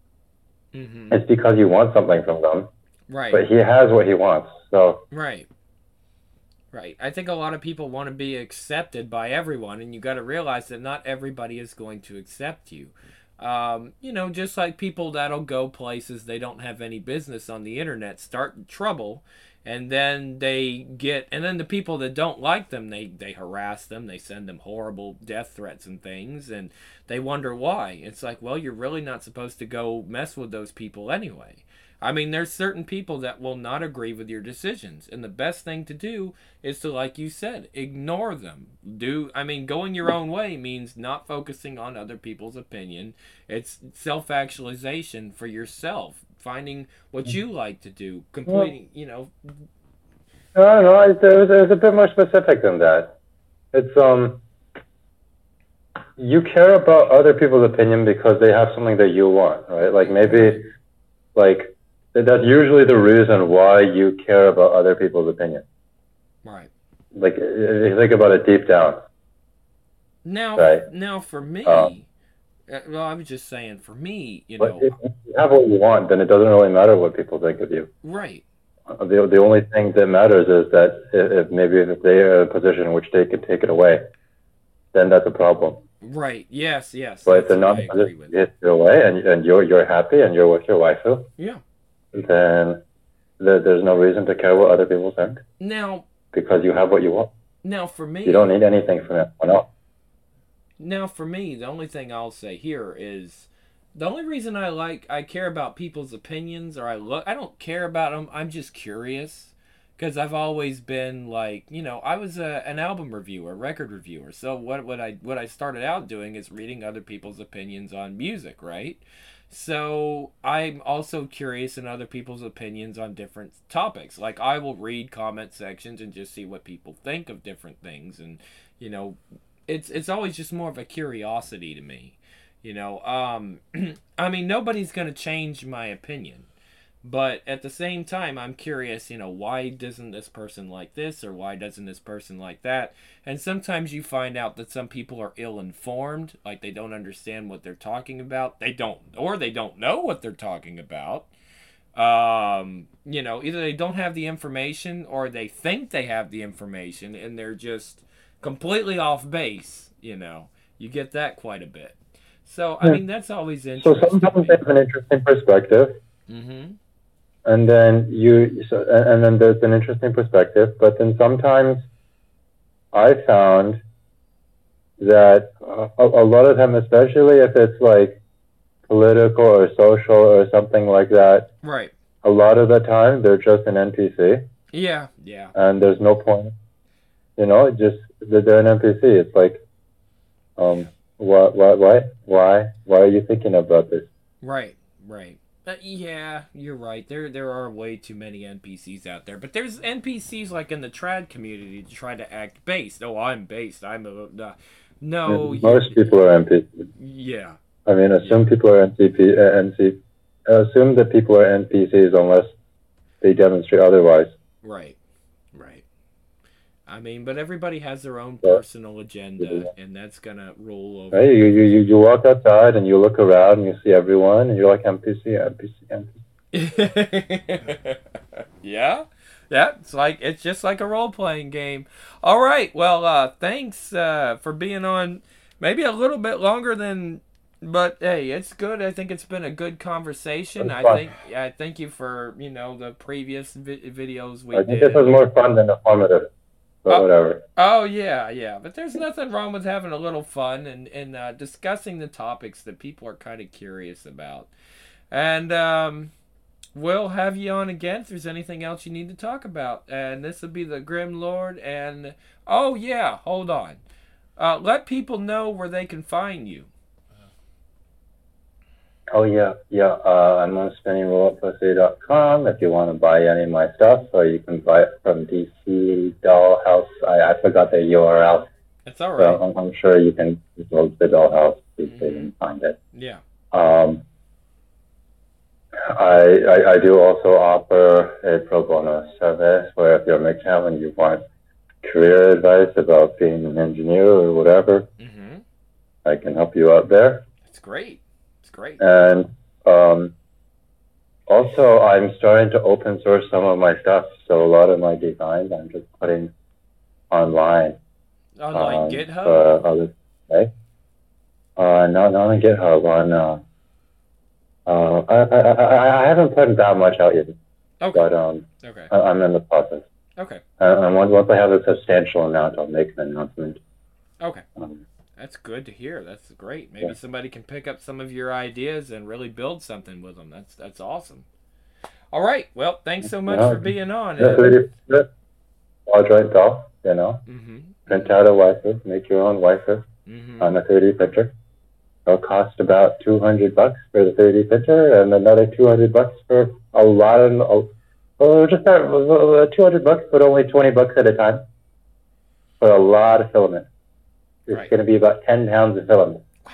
is because you want something from them. Right. But he has what he wants, so... Right. I think a lot of people want to be accepted by everyone, and you got to realize that not everybody is going to accept you. You know, just like people that'll go places they don't have any business on the internet, start trouble, and then then the people that don't like them, they harass them, they send them horrible death threats and things, and they wonder why. It's like, well, you're really not supposed to go mess with those people anyway. I mean, there's certain people that will not agree with your decisions, and the best thing to do is to, like you said, ignore them. Going your own way means not focusing on other people's opinion. It's self-actualization for yourself, finding what you like to do, completing, you know. No, it was a bit more specific than that. It's, you care about other people's opinion because they have something that you want, right? Like, maybe, like, that's usually the reason why you care about other people's opinion. Right. Like, if you think about it deep down. Now for me, well, I was just saying, for me, you know... If you have what you want, then it doesn't really matter what people think of you. Right. The only thing that matters is that if they are in a position in which they can take it away, then that's a problem. Right. Yes. But if they're not in a position to take it away, and you're happy and you're with your waifu, yeah, then there's no reason to care what other people think. Now, because you have what you want. Now, for me, you don't need anything from anyone else. Now, for me, the only thing I'll say here is the only reason I care about people's opinions, or I don't care about them. I'm just curious. because I've always been like, I was an album reviewer, record reviewer. So what I started out doing is reading other people's opinions on music, right? So I'm also curious in other people's opinions on different topics. Like I will read comment sections and just see what people think of different things, and you know, it's always just more of a curiosity to me. I mean, nobody's gonna change my opinion. But at the same time, I'm curious, why doesn't this person like this or why doesn't this person like that? And sometimes you find out that some people are ill informed, like they don't understand what they're talking about. They don't know what they're talking about. Either they don't have the information or they think they have the information and they're just completely off base. You get that quite a bit. So, I mean, that's always interesting. So sometimes they have an interesting perspective. Mm-hmm. And then and then there's an interesting perspective, but then sometimes I found that a lot of time, especially if it's like political or social or something like that, right? A lot of the time they're just an NPC. Yeah. And there's no point, just that they're an NPC. It's like, why are you thinking about this? Right. Yeah, you're right. There are way too many NPCs out there, but there's NPCs like in the trad community to try to act based. Oh, I'm based. I'm a no. Most people are NPCs. Yeah. I mean, assume people are assume that people are NPCs unless they demonstrate otherwise. Right. I mean, but everybody has their own personal agenda, and that's gonna roll over. Right? You walk outside and you look around and you see everyone, and you're like NPC. Yeah. It's just like a role playing game. All right. Well, thanks for being on. Maybe a little bit longer than, but hey, it's good. I think it's been a good conversation. I thank you for the previous videos we did. I think this was more fun than informative. But whatever. Oh yeah. But there's nothing wrong with having a little fun and discussing the topics that people are kind of curious about. And we'll have you on again if there's anything else you need to talk about. And this will be the Grim Lord. And oh yeah, hold on. Let people know where they can find you. Oh yeah. I'm on spinningrolluppussy.com if you want to buy any of my stuff, or you can buy it from DC Dollhouse. I forgot the URL. That's all right. So I'm sure you can go to the Dollhouse if you can find it. Yeah. I do also offer a pro bono service where if you're a mechanic and you want career advice about being an engineer or whatever, I can help you out there. That's great. And also, I'm starting to open source some of my stuff. So a lot of my designs I'm just putting online. On like GitHub? Not on GitHub. I haven't put that much out yet. Okay. But okay. I'm in the process. Okay. And once I have a substantial amount, I'll make an announcement. Okay. That's good to hear. That's great. Maybe somebody can pick up some of your ideas and really build something with them. That's awesome. All right. Well, thanks so much for being on. Quadrant doll, Print out a waifu, make your own waifu on a 3D printer. It'll cost about $200 for the 3D printer, and another $200 for a lot of. Just $200, but only $20 at a time for a lot of filament. It's going to be about 10 pounds of filament. Wow.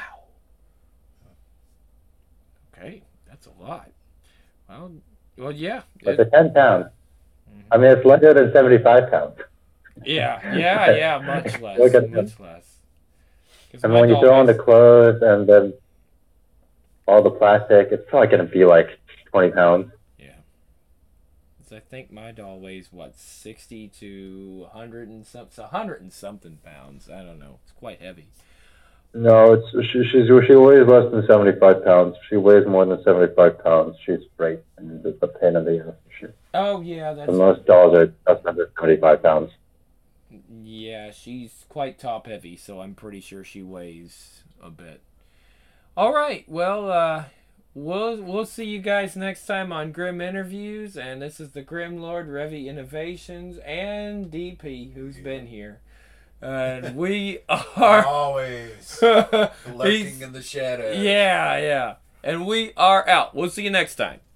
Okay, that's a lot. Well, yeah. But the 10 pounds. I mean, it's lighter than 75 pounds. Yeah, much less. Much less. And when you throw in the clothes and then all the plastic, it's probably going to be like 20 pounds. Yeah. I think my doll weighs 60 to 100 and something. 100 and something pounds. I don't know. It's quite heavy. No, she weighs less than 75 pounds. She weighs more than 75 pounds. She's great, and it's a pain in the ass. Oh yeah, that's. Most dolls are just under 75 pounds. Yeah, she's quite top heavy, so I'm pretty sure she weighs a bit. All right, well, we'll see you guys next time on Grim Interviews. And this is the Grim Lord, Revy Innovations, and DP, who's been here. And we are always lurking in the shadows. Yeah. And we are out. We'll see you next time.